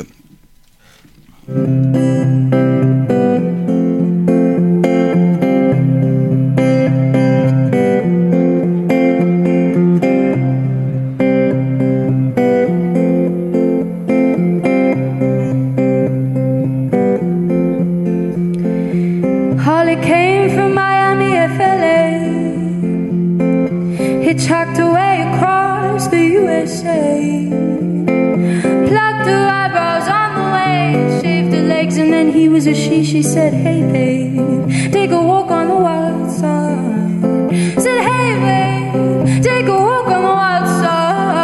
Hitchhiked away across the USA, plucked her eyebrows on the way, shaved her legs, and then he was a she said, hey babe, take a walk on the wild side. Said, hey babe, take a walk on the wild side.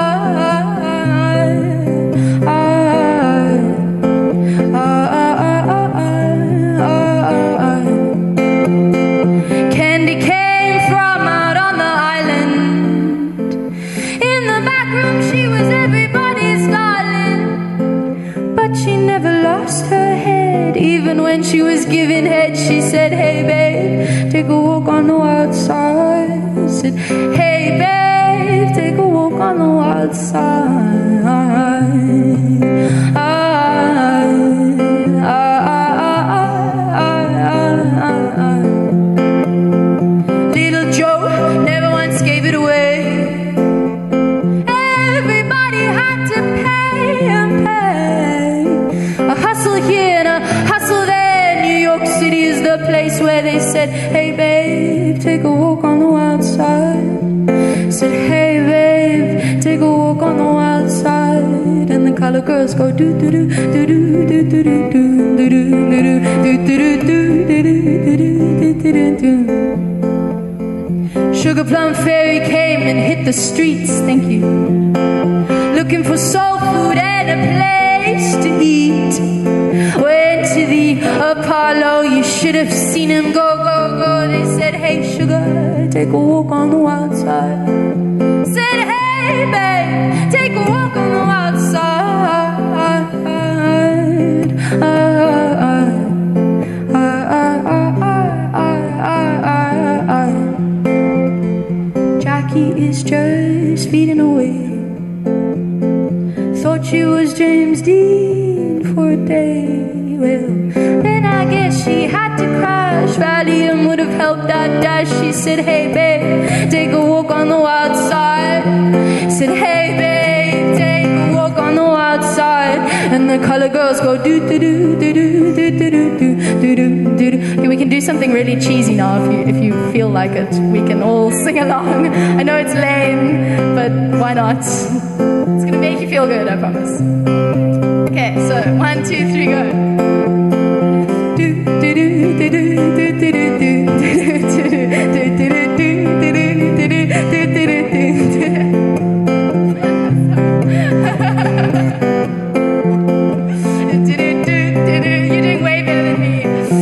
Candy came from out on the island. In the back room she was everybody's darling, but she never lost her head. Even when she was giving head, she said, hey babe, take a walk on the wild side. Said, hey babe, take a walk on the wild side. Little Joe never once gave it away. Everybody had to pay and pay. A hustle here and a hustle there. New York City is the place where they said, hey babe, take a walk on the wild side. Said, hey babe, take a walk on the wild side. And the color girls go do do do do do do do do do do do do do do do do. Sugar Plum Fairy came and hit the streets, thank you, looking for soul food and a place to eat. Went to the Apollo, you should have seen him go, go, go. They said, hey sugar, take a walk on the wild side. Said, hey babe, take a walk on the wild side. Jackie is just feeding away. Thought she was James Dean for a day. Well, then I guess she had to crash. Valium would have helped that dash. She said, hey babe, take a walk on the wild side. Said, hey babe, take a walk on the wild side. And the color girls go do do do do do do do do do do do. Okay, we can do something really cheesy now if you feel like it. We can all sing along. I know it's lame, but why not? It's gonna make you feel good, I promise. Okay, so 1, 2, 3, go. Do do do do do do do do You're doing way better than me.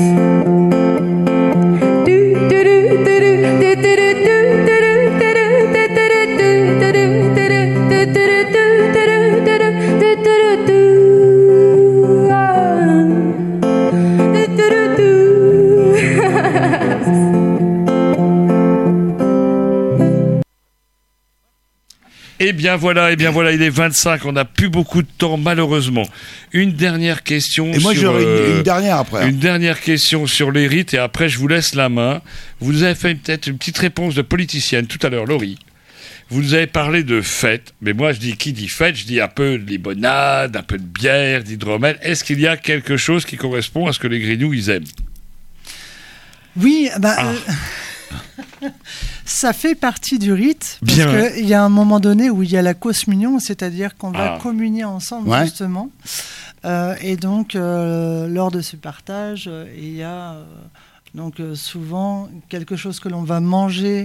Eh bien voilà, il est 25, on n'a plus beaucoup de temps malheureusement. Une dernière question. Et moi j'aurais une dernière après. Une dernière question sur les rites et après je vous laisse la main. Vous nous avez fait peut-être une petite réponse de politicienne tout à l'heure, Laurie. Vous nous avez parlé de fête, mais moi je dis qui dit fête, je dis un peu de limonade, un peu de bière, d'hydromel. Est-ce qu'il y a quelque chose qui correspond à ce que les Grignoux ils aiment ? Oui, ça fait partie du rite, parce Bien. qu'il y a un moment donné où il y a la communion, c'est-à-dire qu'on va communier ensemble, justement. Et donc, lors de ce partage, il y a souvent quelque chose que l'on va manger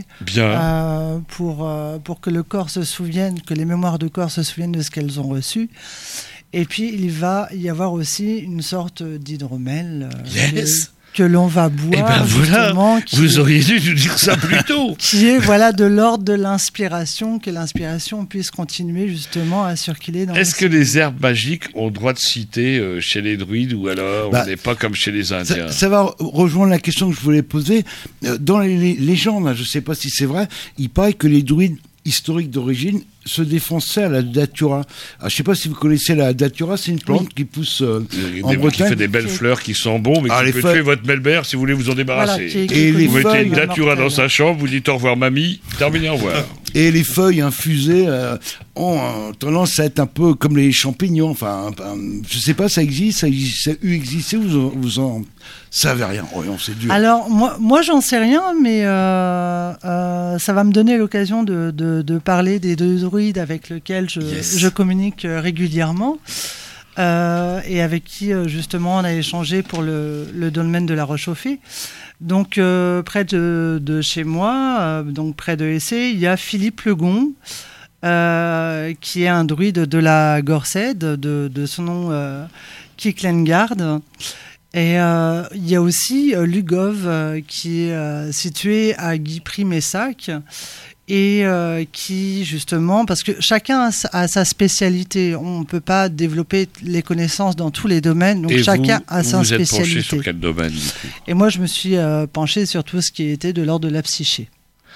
pour que le corps se souvienne, que les mémoires de corps se souviennent de ce qu'elles ont reçu. Et puis, il va y avoir aussi une sorte d'hydromel. Que l'on va boire, voilà, vous auriez dû nous dire ça plus tôt. Qui est de l'ordre de l'inspiration, que l'inspiration puisse continuer justement à circuler dans Est-ce que les herbes magiques ont droit de citer chez les druides ou alors on n'est pas comme chez les Indiens ? Ça va rejoindre la question que je voulais poser. Dans les légendes, je ne sais pas si c'est vrai, il paraît que les druides historiques d'origine se défonçaient à la datura. Je ne sais pas si vous connaissez la datura, c'est une plante qui pousse en Bretagne. Qui fait des belles fleurs qui sont bonnes, mais qui peut tuer votre belle-mère si vous voulez vous en débarrasser. Et vous mettez une datura dans sa chambre, vous dites au revoir mamie, terminez, au revoir. Et les feuilles infusées ont tendance à être un peu comme les champignons. Enfin, je ne sais pas, ça existe, ça a eu existé, vous en savez rien. C'est dur. Alors, moi j'en sais rien, mais ça va me donner l'occasion de parler des deux druides avec lesquels je communique régulièrement et avec qui, justement, on a échangé pour le dolmen de la Rochauffée. Donc, près de chez moi, donc près de Essé, il y a Philippe Legon, qui est un druide de la Gorsède, de son nom Kiklengaard. Et il y a aussi Lugov, qui est situé à Guipry-Messac, et qui, justement, parce que chacun a sa spécialité, on ne peut pas développer les connaissances dans tous les domaines, donc chacun a sa spécialité. Vous êtes penché sur quel domaine, du coup ? Et moi, je me suis penché sur tout ce qui était de l'ordre de la psyché.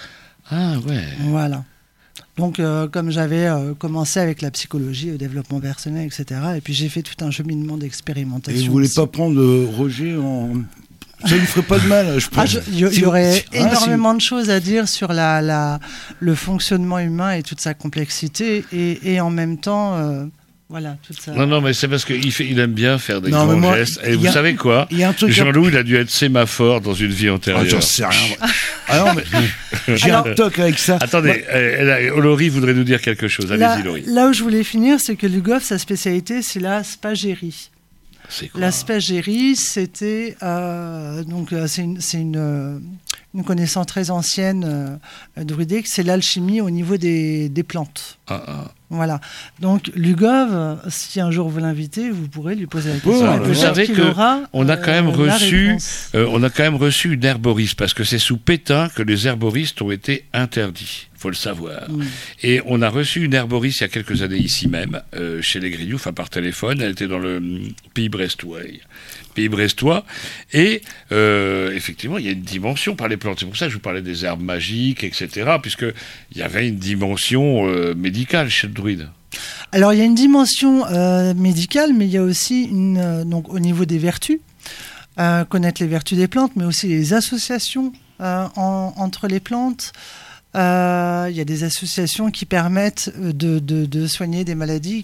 Ah ouais. Voilà. Donc, comme j'avais commencé avec la psychologie, le développement personnel, etc., et puis j'ai fait tout un cheminement d'expérimentation. Et vous voulez pas prendre Roger en... Ça ne ferait pas de mal, je pense. Il y aurait énormément de choses à dire sur le fonctionnement humain et toute sa complexité, et en même temps... Voilà, toute ça. Non, mais c'est parce qu'il aime bien faire des grands gestes. Et vous savez quoi, Jean-Loup, il a dû être sémaphore dans une vie antérieure. J'en sais rien. Non, mais j'ai un toc avec ça. Attendez, Laurie voudrait nous dire quelque chose. Allez-y, Laurie. Là où je voulais finir, c'est que Lugov, sa spécialité, c'est la spagérie. C'est quoi ? La spagérie, c'était c'est une connaissance très ancienne druidique, c'est l'alchimie au niveau des plantes. Voilà. Donc Lugov, si un jour vous l'invitez, vous pourrez lui poser la question. Vous savez qu'on a quand même reçu une herboriste, parce que c'est sous Pétain que les herboristes ont été interdits. Faut le savoir. Et on a reçu une herboriste il y a quelques années ici même, chez les Grignoux, par téléphone. Elle était dans le pays brestois. Et effectivement, il y a une dimension par les plantes. C'est pour ça que je vous parlais des herbes magiques, etc. Puisqu'il y avait une dimension médicale chez le druide. Alors, il y a une dimension médicale, mais il y a aussi donc, au niveau des vertus, connaître les vertus des plantes, mais aussi les associations entre les plantes. Il y a des associations qui permettent de soigner des maladies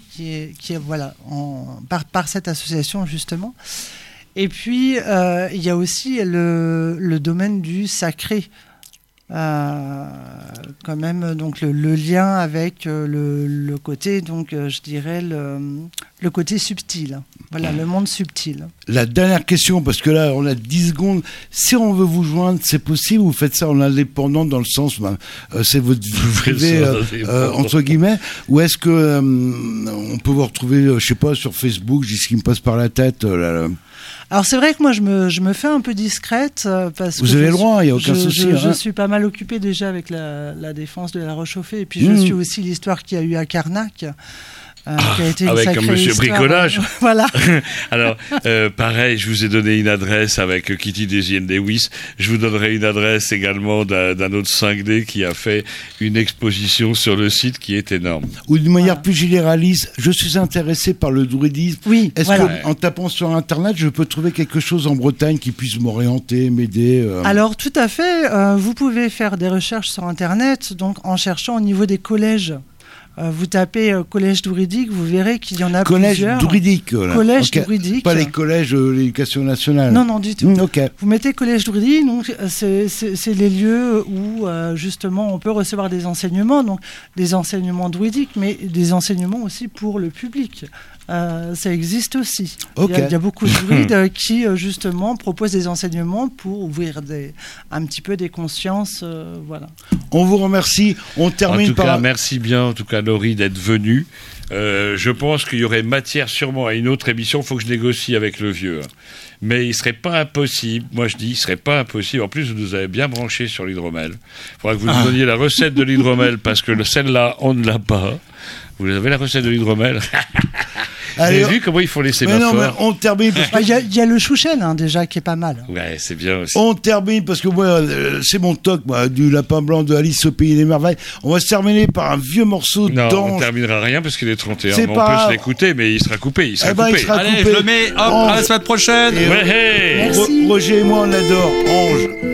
par cette association justement. Et puis il y a aussi le domaine du sacré, quand même, donc le lien avec le côté, donc je dirais le côté subtil. Voilà, le monde subtil. La dernière question, parce que là, on a 10 secondes. Si on veut vous joindre, c'est possible? Vous faites ça en indépendant, dans le sens, c'est votre vie privée, entre guillemets, ou est-ce que on peut vous retrouver, je sais pas, sur Facebook, j'ai ce qui me passe par la tête. Alors c'est vrai que moi je me fais un peu discrète parce vous avez le droit, il n'y a aucun souci. Je suis pas mal occupée déjà avec la défense de la Rechauffée, et puis je suis aussi l'histoire qu'il y a eu à Carnac. Qui a été une avec un monsieur histoire, bricolage. Voilà. Alors, pareil, je vous ai donné une adresse avec Kitty Desienne Lewis. Je vous donnerai une adresse également d'un autre 5D qui a fait une exposition sur le site qui est énorme. Ou d'une manière plus généraliste, je suis intéressé par le druidisme. Oui. Est-ce que en tapant sur Internet, je peux trouver quelque chose en Bretagne qui puisse m'orienter, m'aider Alors, tout à fait. Vous pouvez faire des recherches sur Internet, donc en cherchant au niveau des collèges. Vous tapez collège druidique, vous verrez qu'il y en a plusieurs. Druidique, collège druidique. Pas les collèges de l'éducation nationale. Non, du tout. Okay. Vous mettez collège druidique, donc c'est les lieux où justement on peut recevoir des enseignements, donc des enseignements druidiques, mais des enseignements aussi pour le public. Ça existe aussi. Okay. Il y a beaucoup de druides qui justement proposent des enseignements pour ouvrir un petit peu des consciences. Voilà. On vous remercie. On termine par. Merci bien, en tout cas, Laurie, d'être venue. Je pense qu'il y aurait matière sûrement à une autre émission. Il faut que je négocie avec le vieux. Mais il ne serait pas impossible. Moi, je dis, il ne serait pas impossible. En plus, vous nous avez bien branché sur l'hydromel. Il faudra que vous nous donniez la recette de l'hydromel, parce que celle-là, on ne l'a pas. Vous avez la recette de l'hydromel? Vous avez vu comment ils font les sémaphores? Mais on termine. Il y a le chouchen déjà qui est pas mal. Ouais, c'est bien aussi. On termine parce que moi, c'est mon toc, du lapin blanc de Alice au pays des merveilles. On va se terminer par un vieux morceau d'ange. Non, on terminera rien parce qu'il est 31. On peut se l'écouter, mais il sera coupé. Allez, je le mets. Hop, à la semaine prochaine. Merci. Roger et moi, on adore Ange.